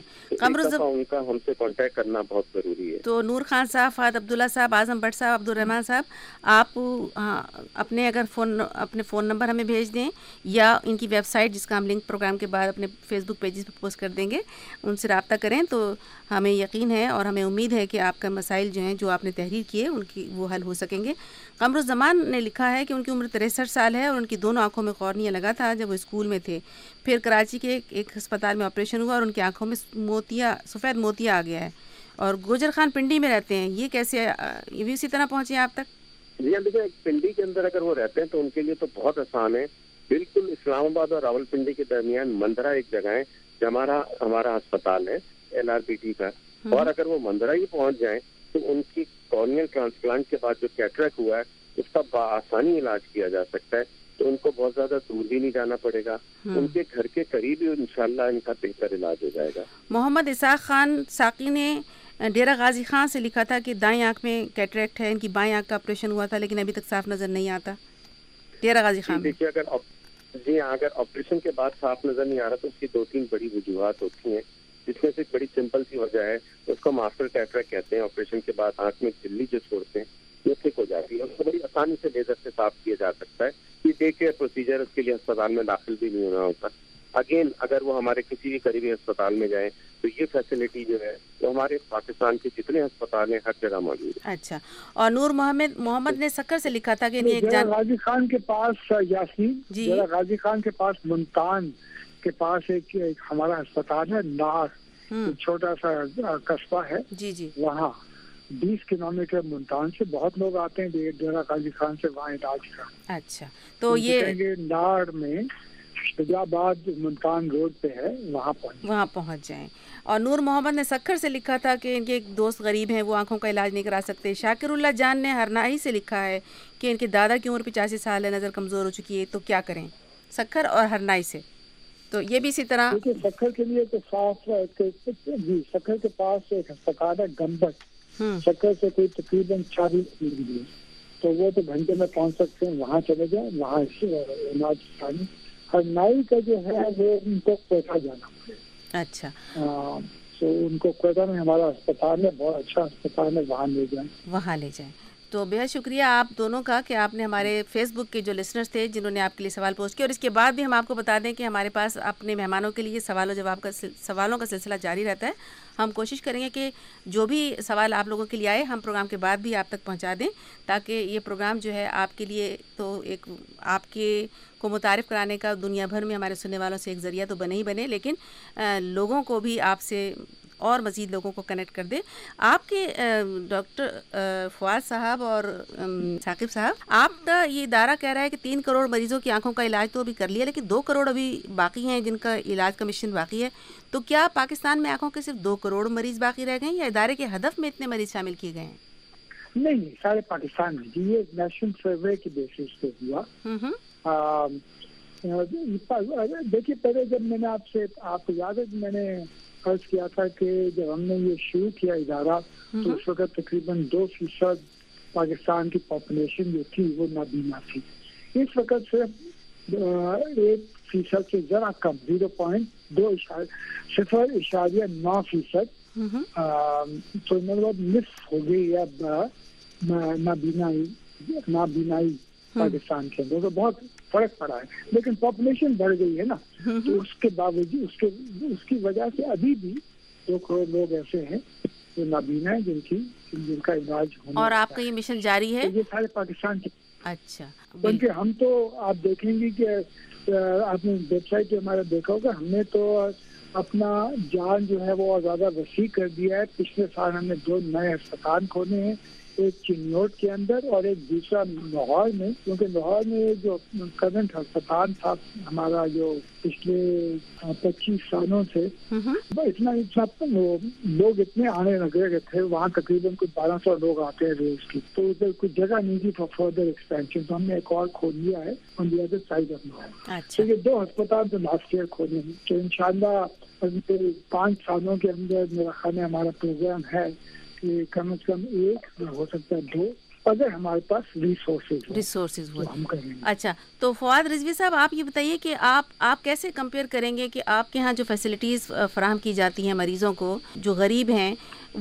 ان کا ہم سے کانٹیکٹ کرنا بہت ضروری ہے. تو نور خان صاحب, فہد عبداللہ صاحب, اعظم بٹ صاحب, عبدالرحمان صاحب, آپ اپنے اپنے فون نمبر ہمیں بھیج دیں, یا ان کی ویب سائٹ جس کا ہم لنک پروگرام کے بعد اپنے فیس بک پیجز پہ پوسٹ کر دیں گے, ان سے رابطہ کریں. تو ہمیں یقین ہے اور ہمیں امید ہے کہ آپ کا مسائل جو ہیں جو آپ نے تحریر کیے ان کی وہ حل ہو سکیں گے. قمر الزمان نے لکھا ہے کہ ان کی عمر 63 سال ہے اور ان کی دونوں آنکھوں میں کورنیا لگا تھا جب وہ اسکول میں تھے. پھر کراچی کے ایک ہسپتال میں آپریشن ہوا اور ان کی آنکھوں میں سفید موتیا آ گیا ہے, اور گوجر خان پنڈی میں رہتے ہیں. یہ کیسے, یہ بھی اسی طرح پہنچے آپ تک؟ جی ہاں, دیکھیں پنڈی کے اندر اگر وہ رہتے ہیں تو ان کے لیے تو بہت آسان ہے. بالکل اسلام آباد اور راول پنڈی کے درمیان مندرہ ایک جگہ ہے جہاں ہمارا ہسپتال ہے LRPT کا, اور اگر وہ مندرہ ہی پہنچ جائیں تو ان کی کارنیل ٹرانسپلانٹ کے بعد جو کیٹریکٹ ہوا ہے اس کا بآسانی علاج کیا جا سکتا ہے. تو ان کو بہت زیادہ دور بھی نہیں جانا پڑے گا, ان کے گھر کے قریب ہی انشاءاللہ ان کا بہتر علاج ہو جائے گا. محمد اسحاق خان ساقی نے ڈیرہ غازی خان سے لکھا تھا کہ دائیں آنکھ میں کیٹریکٹ ہے, ان کی بائیں آنکھ کا آپریشن ہوا تھا لیکن ابھی تک صاف نظر نہیں آتا. ڈیرہ غازی خان دیکھیے, اگر آپریشن کے بعد صاف نظر نہیں آ رہا تو اس کی 2-3 بڑی وجوہات ہوتی ہیں, جس میں سے بڑی سمپل سی وجہ ہے, اس کو ماسٹر کیٹریکٹ کہتے ہیں. آپریشن کے بعد آنکھ میں جھلی جو چھوڑتے ہیں یہ ٹھیک ہو جاتی ہے, اس کو بڑی آسانی سے لیزر سے صاف کیا جا سکتا ہے. یہ ڈے کیئر پروسیجر, اس کے لیے اسپتال میں داخل بھی نہیں ہونا ہوتا. اگین اگر وہ ہمارے کسی بھی قریبی اسپتال میں جائیں تو یہ فیسلٹی جو ہے وہ ہمارے پاکستان کے جتنے اسپتال ہیں ہر جگہ موجود ہے. اچھا, اور نور محمد نے سکر سے لکھا تھا کہ غازی خان کے پاس یاسمین, غازی خان کے پاس ملتان کے پاس ایک ہمارا اسپتال ہے نار, چھوٹا سا قصبہ ہے. جی وہاں 20 کلومیٹر ملتان سے بہت لوگ آتے ہیں ڈیرہ غازی خان سے وہاں علاج کا. اچھا, تو یہ نار میں آباد ملتان روڈ پہ ہے, وہاں پہنچ جائیں. اور نور محمد نے سکھر سے لکھا تھا کہ ان کے ایک دوست غریب ہیں, وہ آنکھوں کا علاج نہیں کرا سکتے. شاکر اللہ جان نے ہرنائی سے لکھا ہے کہ ان کے دادا کی عمر 85 سال ہے, نظر کمزور ہو چکی ہے, تو کیا کریں؟ سکھر اور ہرنائی سے. تو یہ بھی اسی طرح سکھر کے لیے تو صاف, سکھر کے پاس ایک ہسپتال ہے گمبٹ, سکھر سے کوئی تقریباً 40 کلومیٹر, تو وہ تو گھنٹے میں پہنچ سکتے ہیں, وہاں چلے جائیں, وہاں علاج کرانی. ہرنائی کا جو ہے وہ ان کو کوئٹہ جانا پڑے. اچھا, تو ان کو کوئٹہ میں ہمارا اسپتال ہے, بہت اچھا اسپتال ہے, وہاں لے جائیں. تو بہت شکریہ آپ دونوں کا کہ آپ نے ہمارے فیس بک کے جو لسنرز تھے جنہوں نے آپ کے لیے سوال پوسٹ کیا, اور اس کے بعد بھی ہم آپ کو بتا دیں کہ ہمارے پاس اپنے مہمانوں کے لیے سوالوں کا سلسلہ جاری رہتا ہے. ہم کوشش کریں گے کہ جو بھی سوال آپ لوگوں کے لیے آئے ہم پروگرام کے بعد بھی آپ تک پہنچا دیں, تاکہ یہ پروگرام جو ہے آپ کے لیے تو ایک آپ کے کو متعارف کرانے کا دنیا بھر میں ہمارے سننے والوں سے ایک ذریعہ تو بنے ہی بنے, لیکن لوگوں کو بھی آپ سے اور مزید لوگوں کو کنیکٹ کر دے. آپ کے ڈاکٹر فواد صاحب اور ثاقب صاحب, آپ کا یہ ادارہ کہہ رہا ہے کہ 3 کروڑ مریضوں کی آنکھوں کا علاج تو ابھی کر لیا, لیکن 2 کروڑ ابھی باقی ہیں جن کا علاج کا مشن باقی ہے. تو کیا پاکستان میں آنکھوں کے صرف 2 کروڑ مریض باقی رہ گئے ہیں, یا ادارے کے ہدف میں اتنے مریض شامل کیے گئے ہیں؟ نہیں, سارے پاکستان میں. یہ نیشنل سروے کی بیسس پہ ہوا. دیکھیے, پہلے جب میں نے آپ کو یاد ہے میں نے عرض کیا تھا کہ جب ہم نے یہ شروع کیا ادارہ تو اس وقت تقریباً 2% پاکستان کی پاپولیشن جو تھی وہ نابینا تھی. اس وقت صرف 1% سے ذرا کم 0.9%, تو مطلب نصف ہو گئی اب نابینائی پاکستان کے اندر. تو بہت फर्क पड़ा है, लेकिन पॉपुलेशन बढ़ गई है ना, तो उसके बावजूद उसकी वजह से अभी भी 2 करोड़ लोग ऐसे हैं जो नाबीना है जिनका इलाज होने और आपका ये मिशन जारी है? तो ये सारे पाकिस्तान के। अच्छा, क्योंकि हम तो आप देखेंगे कि आपने वेबसाइट पे हमारा देखा होगा, हमने तो अपना जान जो है वो ज्यादा वसी कर दिया है। पिछले साल हमने 2 नए अस्पताल खोले हैं, एक चिन्नौट के अंदर और एक दूसरा लाहौर में, क्योंकि लाहौर में जो करंट अस्पताल था हमारा जो पिछले 25 सालों से इतना लोग इतने आने लगे थे, वहाँ तकरीबन कुछ 1200 लोग आते हैं रोज की, तो उधर कुछ जगह नहीं थी फॉर फर्दर एक्सपेंशन, तो हमने एक और खोल लिया है on the other side of Lahore. तो ये 2 अस्पताल तो लास्ट ईयर खोले हैं, तो इंशाल्लाह 5 सालों के अंदर मेरा ख्याल है हमारा प्रोग्राम है कि कम से कम 1 हो सकता है 2, अगर हमारे पास रिसोर्सेज हो हम करेंगे। अच्छा, तो फवाद रिजवी साहब, आप ये बताइए कि आप कैसे कंपेयर करेंगे कि आपके यहाँ जो फैसिलिटीज़ फराहम की जाती हैं मरीज़ों को जो गरीब हैं,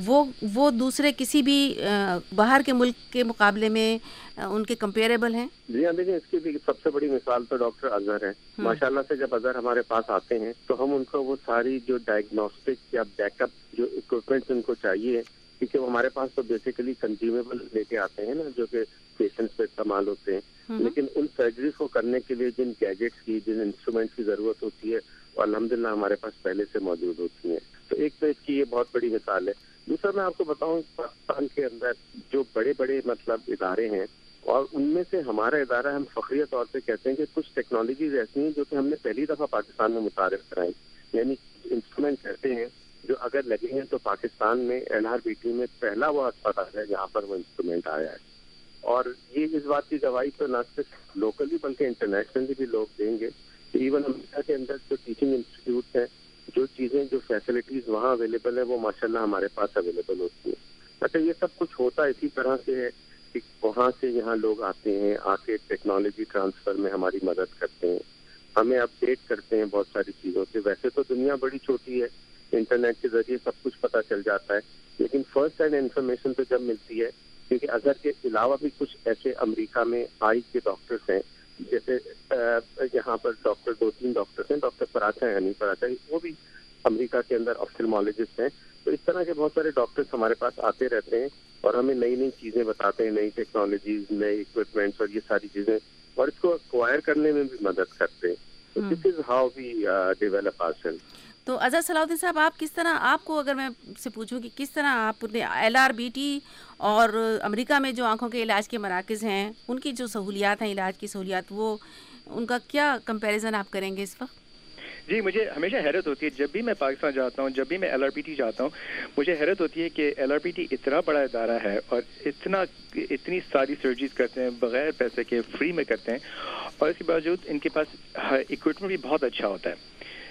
वो दूसरे किसी भी बाहर के मुल्क के मुकाबले में उनके कंपेरेबल हैं? जी हाँ, देखिए इसकी भी सबसे बड़ी मिसाल तो डॉक्टर अजहर है। माशाल्लाह से जब अजहर हमारे पास आते हैं तो हम उनको वो सारी जो डायग्नोस्टिक या बैकअप जो इक्विपमेंट्स उनको चाहिए, क्योंकि वो हमारे पास तो बेसिकली कंज्यूमेबल लेके आते हैं ना, जो कि पेशेंट्स पे इस्तेमाल होते हैं, लेकिन उन सर्जरीज को करने के लिए जिन गैजेट्स की, जिन इंस्ट्रूमेंट्स की जरूरत होती है वो अल्हम्दुलिल्लाह हमारे पास पहले से मौजूद होती हैं। तो एक तो इसकी ये बहुत बड़ी मिसाल है। दूसरा मैं आपको बताऊं, पाकिस्तान के अंदर जो बड़े बड़े मतलब इदारे हैं, और उनमें से हमारा इदारा, हम फखरिया तौर पे कहते हैं कि कुछ टेक्नोलॉजीज ऐसी हैं जो कि हमने पहली दफा पाकिस्तान में मुतारिफ कराई, यानी इंस्ट्रूमेंट कहते हैं जो अगर लगे हैं तो पाकिस्तान में LRBT में पहला वो अस्पताल है जहाँ पर वो इंस्ट्रूमेंट आया है। और ये इस बात की गवाही तो न सिर्फ लोकली बल्कि इंटरनेशनली भी लोग देंगे। इवन अमेरिका के अंदर जो टीचिंग इंस्टीट्यूट हैं, जो चीज़ें जो फैसिलिटीज़ वहाँ अवेलेबल है वो माशाल्लाह हमारे पास अवेलेबल होती है। अच्छा, ये सब कुछ होता इसी तरह से है कि वहाँ से यहाँ लोग आते हैं, आके टेक्नोलॉजी ट्रांसफर में हमारी मदद करते हैं, हमें अपडेट करते हैं बहुत सारी चीज़ों से। वैसे तो दुनिया बड़ी छोटी है, इंटरनेट के जरिए सब कुछ पता चल जाता है, लेकिन फर्स्ट हैंड इन्फॉर्मेशन तो जब मिलती है, क्योंकि अजहर के अलावा भी कुछ ऐसे अमेरिका में आई के डॉक्टर्स हैं, जैसे यहाँ पर 2-3 डॉक्टर्स हैं, डॉक्टर पराचा यानी पराचा, वो भी अमेरिका के अंदर ऑफ्थल्मोलॉजिस्ट हैं। तो इस तरह के बहुत सारे डॉक्टर्स हमारे पास आते रहते हैं और हमें नई नई चीज़ें बताते हैं, नई टेक्नोलॉजीज, नए इक्विपमेंट्स और ये सारी चीज़ें, और इसको एक्वायर करने में भी मदद करते हैं। तो this is how we develop ourselves. तो अजहर सलाउद्दीन साहब, आप किस तरह, आपको अगर मैं से पूछूं कि किस तरह आपने LRBT और अमेरिका में जो आंखों के इलाज के मराकज़ हैं उनकी जो सहूलियात हैं, इलाज की सहूलियात, वो उनका क्या कंपैरिजन आप करेंगे इस वक्त? जी, मुझे हमेशा हैरत होती है जब भी मैं पाकिस्तान जाता हूँ, जब भी मैं LRBT जाता हूँ, मुझे हैरत होती है कि LRBT इतना बड़ा इदारा है और इतनी सारी सर्जरीज करते हैं बगैर पैसे के, फ्री में करते हैं, और इसके बावजूद इनके पास इक्विपमेंट भी बहुत अच्छा होता है।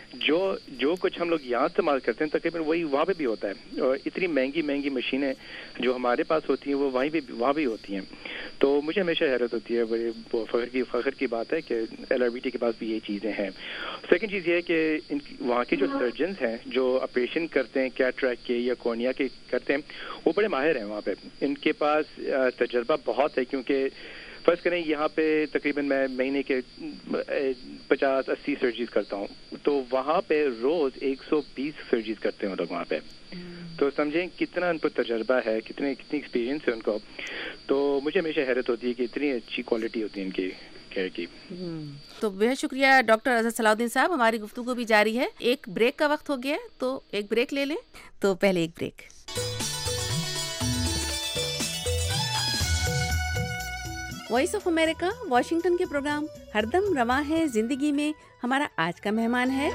जो कुछ हम लोग यहाँ इस्तेमाल करते हैं तकरीबन वही वहाँ पे भी होता है, और इतनी महंगी मशीनें जो हमारे पास होती हैं वो वहाँ भी होती हैं। तो मुझे हमेशा हैरत होती है, बड़े फख्र की बात है कि LRBT के पास भी ये चीज़ें हैं। सेकंड चीज़ ये है कि वहाँ के जो सर्जन्स हैं जो ऑपरेशन करते हैं कैटरैक्ट के या कॉर्निया के करते हैं, वो बड़े माहिर हैं वहाँ पे, इनके पास तजर्बा बहुत है। क्योंकि फर्ज करें यहाँ पे तकरीबन मैं महीने के 50-80 सर्जरीज करता हूँ, तो वहाँ पे रोज 120 सर्जरीज करते हैं लोग वहाँ पे। तो समझें कितना उन पर तजर्बा है, कितनी एक्सपीरियंस है उनको। तो मुझे हमेशा हैरत होती है कि इतनी अच्छी क्वालिटी होती है इनकी केयर की। तो बेहद शुक्रिया डॉक्टर अजहर सलाउद्दीन साहब। हमारी गुफ्तगू भी जारी है, एक ब्रेक का वक्त हो गया है, तो एक ब्रेक ले लें। तो पहले एक break. Voice of America Washington के प्रोग्राम हरदम रवां है जिंदगी में हमारा आज का मेहमान है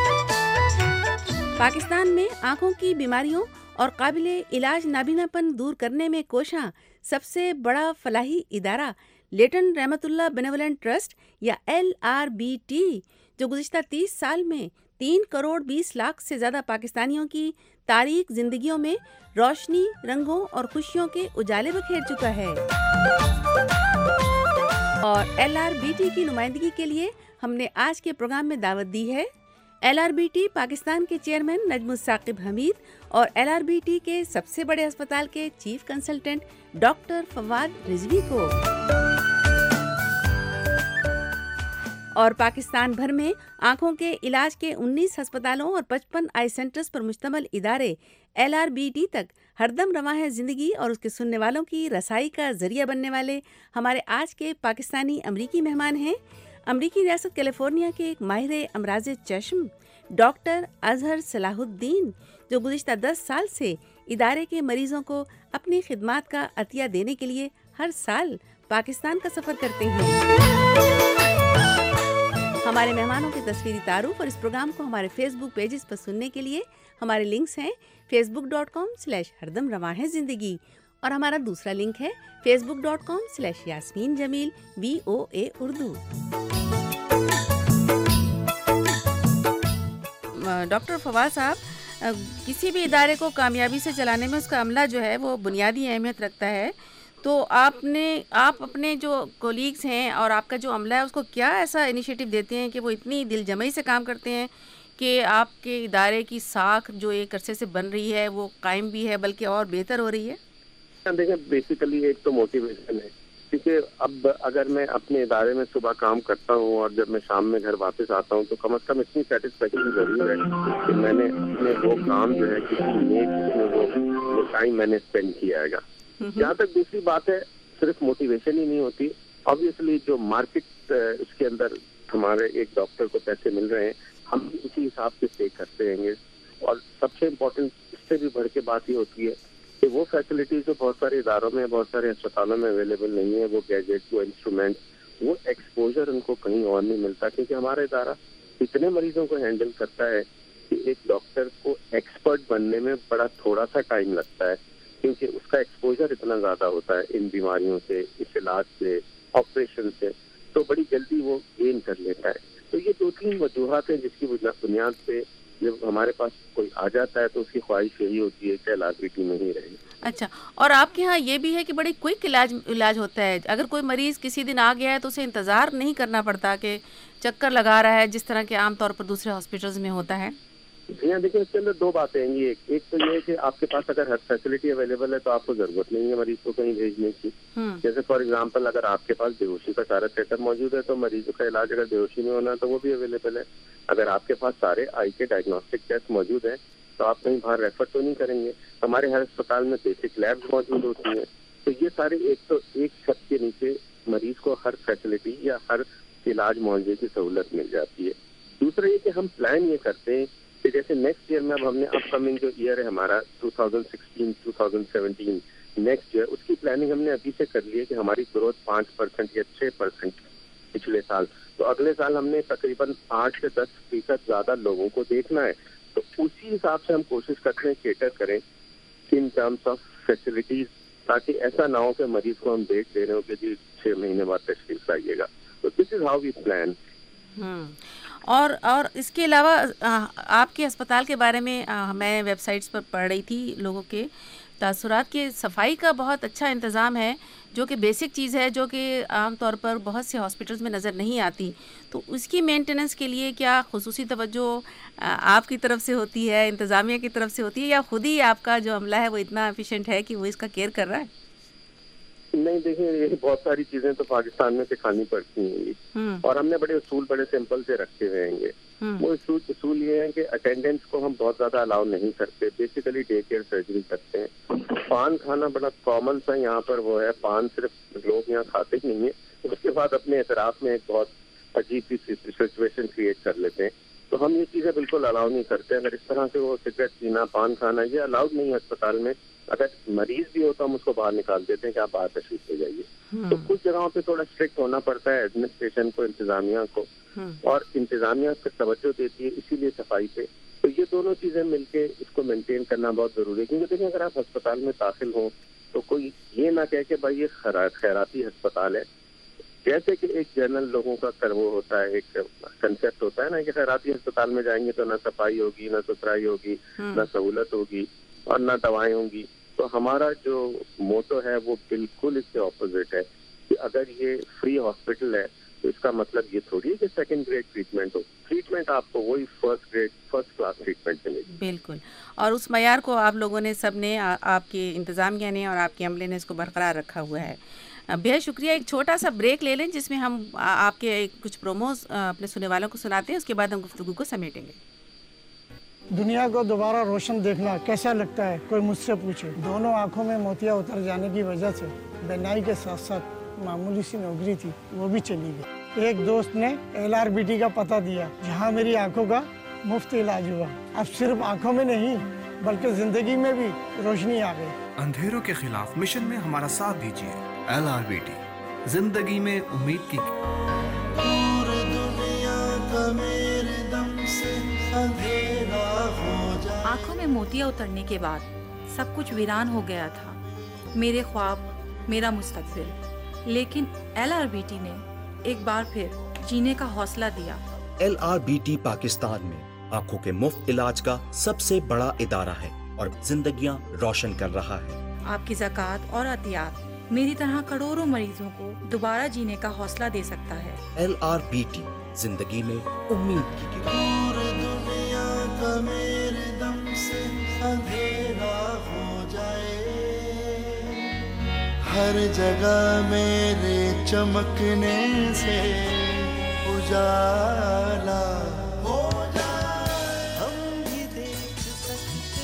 पाकिस्तान में आंखों की बीमारियों और काबिले इलाज नाबीनापन दूर करने में कोशां सबसे बड़ा फलाही इदारा लेटन रहमतुल्लाह बेनेवोलेंट ट्रस्ट या LRBT, जो गुज़िश्ता 30 साल में 3 करोड़ 20 लाख से ज़्यादा पाकिस्तानियों की तारीख जिंदगियों में रोशनी, रंगों और खुशियों के उजाले बखेर चुका है। और LRBT की नुमाइंदगी के लिए हमने आज के प्रोग्राम में दावत दी है LRBT पाकिस्तान के चेयरमैन नजमुस साकिब हमीद और LRBT के सबसे बड़े अस्पताल के chief consultant doctor Fawad Rizvi को। और पाकिस्तान भर में आंखों के इलाज के 19 अस्पतालों और 55 आई सेंटर्स पर मुश्तमिल इदारे LRBT तक हरदम रवां है ज़िंदगी और उसके सुनने वालों की रसाई का ज़रिया बनने वाले हमारे आज के पाकिस्तानी अमरीकी मेहमान हैं अमरीकी रियासत कैलिफोर्निया के एक माहिर अमराज चश्म डॉक्टर अजहर सलाहुद्दीन, जो गुज़िश्ता 10 साल से इदारे के मरीज़ों को अपनी खिदमात का अतिया देने के लिए हर साल पाकिस्तान का सफ़र करते हैं। हमारे मेहमानों के तस्वीरी तारुफ और इस प्रोग्राम को हमारे फेसबुक पेजेस पर सुनने के लिए हमारे लिंक्स हैं facebook.com/हरदम रवां है ज़िंदगी और हमारा दूसरा लिंक है facebook.com/यास्मीन जमील VOA उर्दू। डॉक्टर फवाद साहब, किसी भी इदारे को कामयाबी से चलाने में उसका अमला जो है वो बुनियादी अहमियत रखता है, तो आप अपने जो कोलीग्स हैं और आपका जो अमला है उसको क्या ऐसा इनिशिएटिव देते हैं कि वो इतनी दिलजमई से काम करते हैं कि आपके इदारे की साख जो एक अरसे से बन रही है वो कायम भी है बल्कि और बेहतर हो रही है? देखें, बेसिकली एक तो मोटिवेशन है, क्योंकि अब अगर मैं अपने इदारे में सुबह काम करता हूँ और जब मैं शाम में घर वापस आता हूँ तो कम से कम इतनी सेटिस्फेक्शन जरूर है कि मैंने अपने वो काम जो है किसी में वो टाइम मैंने स्पेंड किया है। जहाँ तक दूसरी बात है, सिर्फ मोटिवेशन ही नहीं होती, ऑब्वियसली जो मार्केट उसके अंदर हमारे एक डॉक्टर को पैसे मिल रहे हैं, हम उसी हिसाब से पे करते रहेंगे। और सबसे इम्पोर्टेंट इससे भी बढ़ के बात ये होती है कि वो फैसिलिटीज जो बहुत सारे इदारों में, बहुत सारे अस्पतालों में अवेलेबल नहीं है, वो गैजेट, वो इंस्ट्रूमेंट, वो एक्सपोजर उनको कहीं और नहीं मिलता, क्योंकि हमारा इदारा इतने मरीजों को हैंडल करता है कि एक डॉक्टर को एक्सपर्ट बनने में बड़ा थोड़ा सा टाइम लगता है, क्योंकि उसका एक्सपोजर इतना ज्यादा होता है इन बीमारियों से, इस इलाज से, ऑपरेशन से, तो बड़ी जल्दी वो गेन कर लेता है। तो ये 2-3 वजूहात हैं जिसकी बुनियाद पे जब हमारे पास कोई आ जाता है तो उसकी ख्वाहिश यही होती है कि LRBT में ही रहे। अच्छा, और आपके यहाँ ये भी है कि बड़ी क्विक इलाज होता है, अगर कोई मरीज़ किसी दिन आ गया है तो उसे इंतज़ार नहीं करना पड़ता कि चक्कर लगा रहा है जिस तरह के आम तौर पर दूसरे हॉस्पिटल्स में होता है? यहाँ देखिए, इसके अंदर 2 बातें हैं। एक तो ये है कि आपके पास अगर हर फैसिलिटी अवेलेबल है तो आपको जरूरत नहीं है मरीज को कहीं भेजने की। जैसे फॉर एग्जांपल, अगर आपके पास बेहोशी का सारा सेटअप मौजूद है तो मरीजों का इलाज अगर बेहोशी में होना है तो वो भी अवेलेबल है। अगर आपके पास सारे आई के डायग्नोस्टिक टेस्ट मौजूद है तो आप कहीं बाहर रेफर तो नहीं करेंगे। हमारे हर अस्पताल में बेसिक लैब्स मौजूद होती हैं। तो ये सारे एक छत के नीचे मरीज को हर फैसिलिटी या हर इलाज मुआवजे की सहूलत मिल जाती है। दूसरा ये कि हम प्लान ये करते हैं कि जैसे नेक्स्ट ईयर में अब हमने अपकमिंग जो ईयर है हमारा 2016-2017 नेक्स्ट ईयर, उसकी प्लानिंग हमने अभी से कर ली है कि हमारी ग्रोथ 5% या 6% पिछले साल, तो अगले साल हमने तकरीबन 8 से 10% ज्यादा लोगों को देखना है। तो उसी हिसाब से हम कोशिश करते हैं केटर करें इन टर्म्स ऑफ फैसिलिटीज, ताकि ऐसा ना हो कि मरीज को हम देख दे रहे हो कि जी 6 महीने बाद तशरीफ लाइएगा। तो this is how we plan. और इसके अलावा आपके अस्पताल के बारे में मैं वेबसाइट्स पर पढ़ रही थी लोगों के तासुरात की सफाई का बहुत अच्छा इंतज़ाम है, जो कि बेसिक चीज़ है, जो कि आम तौर पर बहुत से हॉस्पिटल्स में नज़र नहीं आती। तो उसकी मेंटेनेंस के लिए क्या खुसूसी तवज्जो आपकी तरफ से होती है, इंतज़ामिया की तरफ से होती है, या खुद ही आपका जो अमला है वो इतना एफिशिएंट है कि वो इसका केयर कर रहा है? नहीं, देखिए, ये बहुत सारी चीजें तो पाकिस्तान में सिखानी पड़ती हैं और हमने बड़े उसूल बड़े सिंपल से रखे हुए हैं। वो उसूल ये है कि अटेंडेंस को हम बहुत ज्यादा अलाउ नहीं करते, बेसिकली डे केयर सर्जरी करते हैं। पान खाना बड़ा कॉमन सा यहाँ पर वो है, पान सिर्फ लोग यहाँ खाते ही नहीं है, उसके बाद अपने एतराफ में एक बहुत अजीब सी सिचुएशन क्रिएट कर लेते हैं। तो हम ये चीजें बिल्कुल अलाउ नहीं करते। अगर इस तरह से वो सिगरेट पीना, पान खाना, ये अलाउड नहीं है अस्पताल में। अगर मरीज भी हो तो हम उसको बाहर निकाल देते हैं कि आप बाहर तशरीफ ले जाइए। तो कुछ जगहों पे थोड़ा स्ट्रिक्ट होना पड़ता है एडमिनिस्ट्रेशन को, इंतजामिया को, और इंतजामिया पे तवज्जो देती है इसीलिए सफाई पे। तो ये दोनों चीजें मिलके इसको मेंटेन करना बहुत जरूरी है, क्योंकि देखिए अगर आप अस्पताल में दाखिल हो तो कोई ये ना कहे कि भाई ये खैराती अस्पताल है। जैसे कि एक जनरल लोगों का वो होता है, एक कंसेप्ट होता है ना कि खैराती अस्पताल में जाएंगे तो ना सफाई होगी, ना सुथराई होगी, ना सहूलत होगी और ना दवाएं होंगी। तो हमारा जो मोटो है वो बिल्कुल इसके ऑपोजिट है कि अगर ये फ्री हॉस्पिटल है तो इसका मतलब ये थोड़ी है कि सेकंड ग्रेड ट्रीटमेंट हो। ट्रीटमेंट आपको वही फर्स्ट क्लास ट्रीटमेंट मिलेगी। बिल्कुल, और उस मयार को आप लोगों ने, सब ने, आपके इंतजामिया ने और आपके अमले ने इसको बरकरार रखा हुआ है। बेहद शुक्रिया। एक छोटा सा ब्रेक ले लें जिसमें हम आपके कुछ प्रोमोज अपने सुनने वालों को सुनाते हैं, उसके बाद हम गुफ्तगू को समेटेंगे। दुनिया को दोबारा रोशन देखना कैसा लगता है, कोई मुझसे पूछे। दोनों आंखों में मोतिया उतर जाने की वजह से बनाई के साथ साथ मामूली सी नौकरी थी वो भी चली गई। एक दोस्त ने LRBT का पता दिया जहां मेरी आंखों का मुफ्त इलाज हुआ। अब सिर्फ आंखों में नहीं बल्कि जिंदगी में भी रोशनी आ गई। अंधेरों के खिलाफ मिशन में हमारा साथ दीजिए। LRBT, जिंदगी में उम्मीद की। दूर दुनिया का मेरे दम से अंधेरा हो जाए। आंखों में मोतिया उतरने के बाद सब कुछ वीरान हो गया था, मेरे ख्वाब, मेरा मुस्तकबिल। लेकिन LRBT ने एक बार फिर जीने का हौसला दिया। LRBT पाकिस्तान में आंखों के मुफ्त इलाज का सबसे बड़ा इदारा है और जिंदगियां रोशन कर रहा है। आपकी ज़कात और अतियात मेरी तरह करोड़ों मरीजों को दोबारा जीने का हौसला दे सकता है। LRBT, जिंदगी में उम्मीद की किरण। दूर दुनिया का मेरे दम से अंधेरा हो जाए, हर जगह मेरे चमकने से उजाला हो जाए, हम भी देख सकते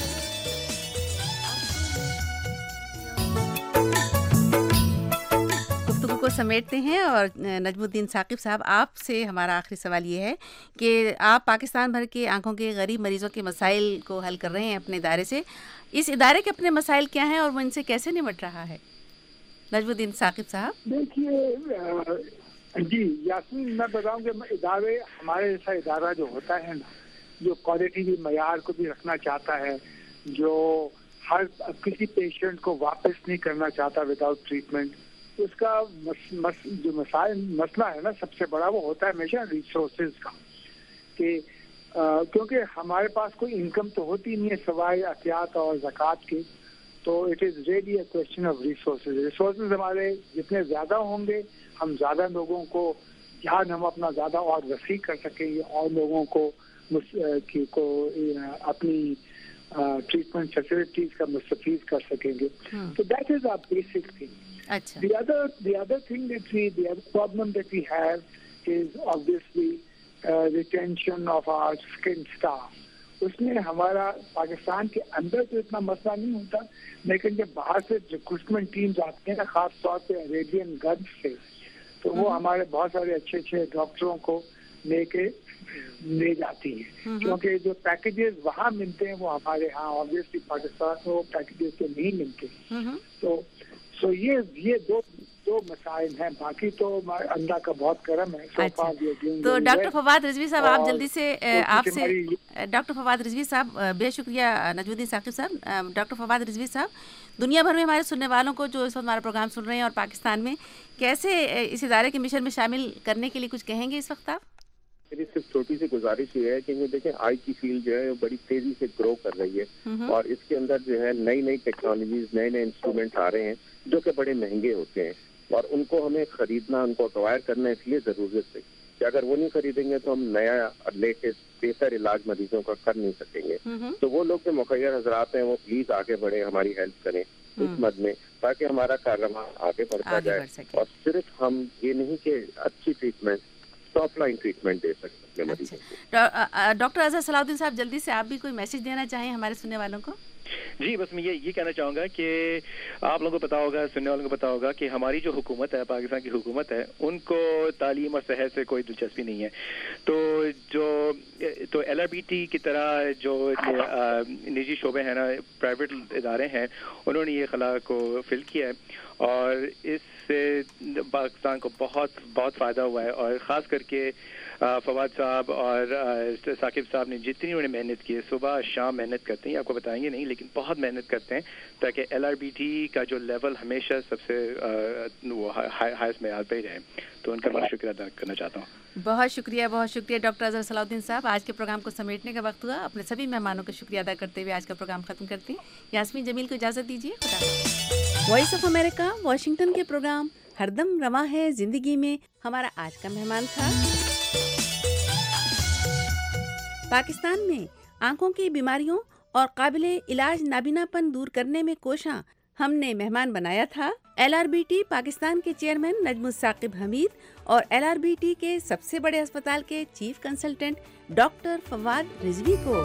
हैं। गुफ्तगू को समेटते हैं और नजमुद्दीन साकिब साहब, आपसे हमारा आखिरी सवाल ये है कि आप पाकिस्तान भर के आंखों के गरीब मरीजों के मसाइल को हल कर रहे हैं अपने इदारे से। इस इदारे के अपने मसाइल क्या हैं और वो इनसे कैसे निपट रहा है? नजमुद्दीन साकिब साहब। देखिए जी यास्मीन, मैं बताऊं कि इदारे, हमारे जैसा इदारा जो होता है ना, जो क्वालिटी की मयार को भी रखना चाहता है, जो हर किसी पेशेंट को वापस नहीं करना चाहता विदाउट ट्रीटमेंट, उसका जो मसला है ना सबसे बड़ा, वो होता है हमेशा रिसोर्सेज का। कि क्योंकि हमारे पास कोई इनकम तो होती नहीं है सिवाय अतियात और ज़कात के, तो it is really a question of resources. Resources हमारे जितने ज़्यादा होंगे, हम ज़्यादा लोगों को ध्यान हम अपना ज़्यादा और वसी कर सकेंगे और लोगों को अपनी ट्रीटमेंट फैसिलिटीज का मुस्तफीद कर सकेंगे। तो that is our basic thing. अच्छा। The other thing the other problem that we have is obviously retention of our skilled staff. उसमें हमारा पाकिस्तान के अंदर तो इतना मसला नहीं होता, लेकिन जब बाहर से रिक्रूटमेंट टीम्स आती हैं ना, खास तौर पे अरेबियन गल्फ से, तो वो हमारे बहुत सारे अच्छे अच्छे डॉक्टरों को ले जाती हैं, क्योंकि जो पैकेजेस वहाँ मिलते हैं वो हमारे यहाँ ऑब्वियसली पाकिस्तान में वो पैकेजेस तो नहीं मिलते। तो ये दो मसाइल हैं, बाकी तो अल्लाह का बहुत करम है। अच्छा। तो डॉक्टर फवाद रिजवी साहब, आप जल्दी से आपसे डॉक्टर फवाद रिजवी साहब, बेहद शुक्रिया नजमुद्दीन साकिब साहब। डॉक्टर फवाद रिजवी साहब, दुनिया भर में हमारे सुनने वालों को जो इस वक्त हमारा प्रोग्राम सुन रहे हैं और पाकिस्तान में, कैसे इस इदारे के मिशन में शामिल करने के लिए कुछ कहेंगे इस वक्त आप? मेरी सिर्फ छोटी सी गुजारिश ये है कि देखें, आई की फील्ड जो है बड़ी तेजी से ग्रो कर रही है और इसके अंदर जो है नई नई टेक्नोलॉजीज, नए नए इंस्ट्रूमेंट आ रहे हैं जो कि बड़े महंगे होते हैं और उनको हमें खरीदना, उनको एक्वायर करना इसलिए जरूरत है कि अगर वो नहीं खरीदेंगे तो हम नया लेटेस्ट बेहतर इलाज मरीजों का कर नहीं सकेंगे। तो वो लोग जो मुखैर हजरात हैं वो प्लीज आगे बढ़े, हमारी हेल्प करें इस मद में, ताकि हमारा कारनामा आगे बढ़ता जाए और सिर्फ हम ये नहीं कि अच्छी ट्रीटमेंट, टॉप लाइन ट्रीटमेंट दे सकते हैं मरीजों को। डॉक्टर अजहर सलाउद्दीन साहब, जल्दी से आप भी कोई मैसेज देना चाहें हमारे सुनने वालों को? जी, बस मैं ये कहना चाहूँगा कि आप लोगों को पता होगा, सुनने वालों को पता होगा कि हमारी जो हुकूमत है, पाकिस्तान की हुकूमत है, उनको तालीम और सेहत से कोई दिलचस्पी नहीं है। तो LRBT की तरह जो निजी शोबे हैं ना, प्राइवेट इदारे हैं, उन्होंने ये खला को फिल किया है और इससे पाकिस्तान को बहुत बहुत फ़ायदा हुआ है। और ख़ास करके फवाद साहब और साकिब साहब ने जितनी उन्होंने मेहनत की है, सुबह शाम मेहनत करते हैं, आपको बताएंगे नहीं लेकिन बहुत मेहनत करते हैं ताकि LRBT का जो लेवल हमेशा सबसे वो हाईएस्ट में आता ही रहे। तो उनका बहुत शुक्रिया अदा करना चाहता हूँ। बहुत शुक्रिया डॉक्टर अजहर सलाउद्दीन साहब। आज के प्रोग्राम को समेटने का वक्त हुआ। अपने सभी मेहमानों का शुक्रिया अदा करते हुए आज का प्रोग्राम खत्म करते हैं। यास्मीन जमील को इजाज़त दीजिए। खुदा। वॉइस ऑफ अमेरिका वाशिंगटन के प्रोग्राम हरदम रवां है जिंदगी में हमारा आज का मेहमान था पाकिस्तान में आंखों की बीमारियों और काबिले इलाज नाबीनापन दूर करने में कोशां ہم نے مہمان بنایا تھا LRBT پاکستان کے چیئرمین نجم الثاقب حمید اور LRBT کے سب سے بڑے اسپتال کے chief consultant doctor Fawad Rizvi کو۔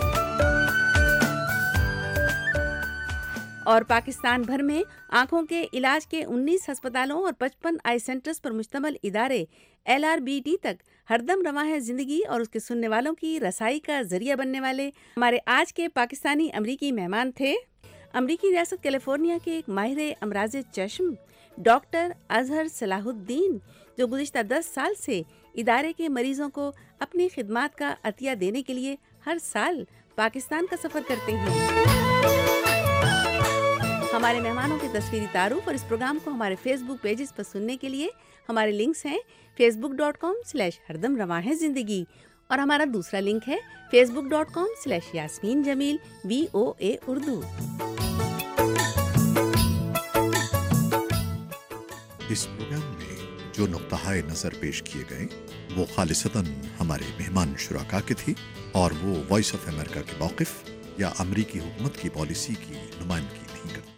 اور پاکستان بھر میں آنکھوں کے علاج کے 19 ہسپتالوں اور 55 آئی سینٹرز پر مشتمل ادارے LRBT تک ہر دم رواں ہے زندگی اور اس کے سننے والوں کی رسائی کا ذریعہ بننے والے ہمارے آج کے پاکستانی امریکی مہمان تھے امریکی ریاست کیلیفورنیا کے ایک ماہر امراض چشم ڈاکٹر اظہر صلاح الدین، جو گزشتہ 10 سال سے ادارے کے مریضوں کو اپنی خدمات کا عطیہ دینے کے لیے ہر سال پاکستان کا سفر کرتے ہیں۔ ہمارے مہمانوں کے تصویری تعارف اور اس پروگرام کو ہمارے فیس بک پیجز پر سننے کے لیے ہمارے لنکس ہیں facebook.com/ہردم رواں ہے زندگی اور ہمارا دوسرا لنک ہے facebook.com/یاسمین جمیل VOA اردو۔ اس پروگرام میں جو نقطہ نظر پیش کیے گئے وہ خالصتاً ہمارے مہمان شرکا کے تھی اور وہ وائس آف امریکہ کے موقف یا امریکی حکومت کی پالیسی کی نمائندگی نہیں کرتے۔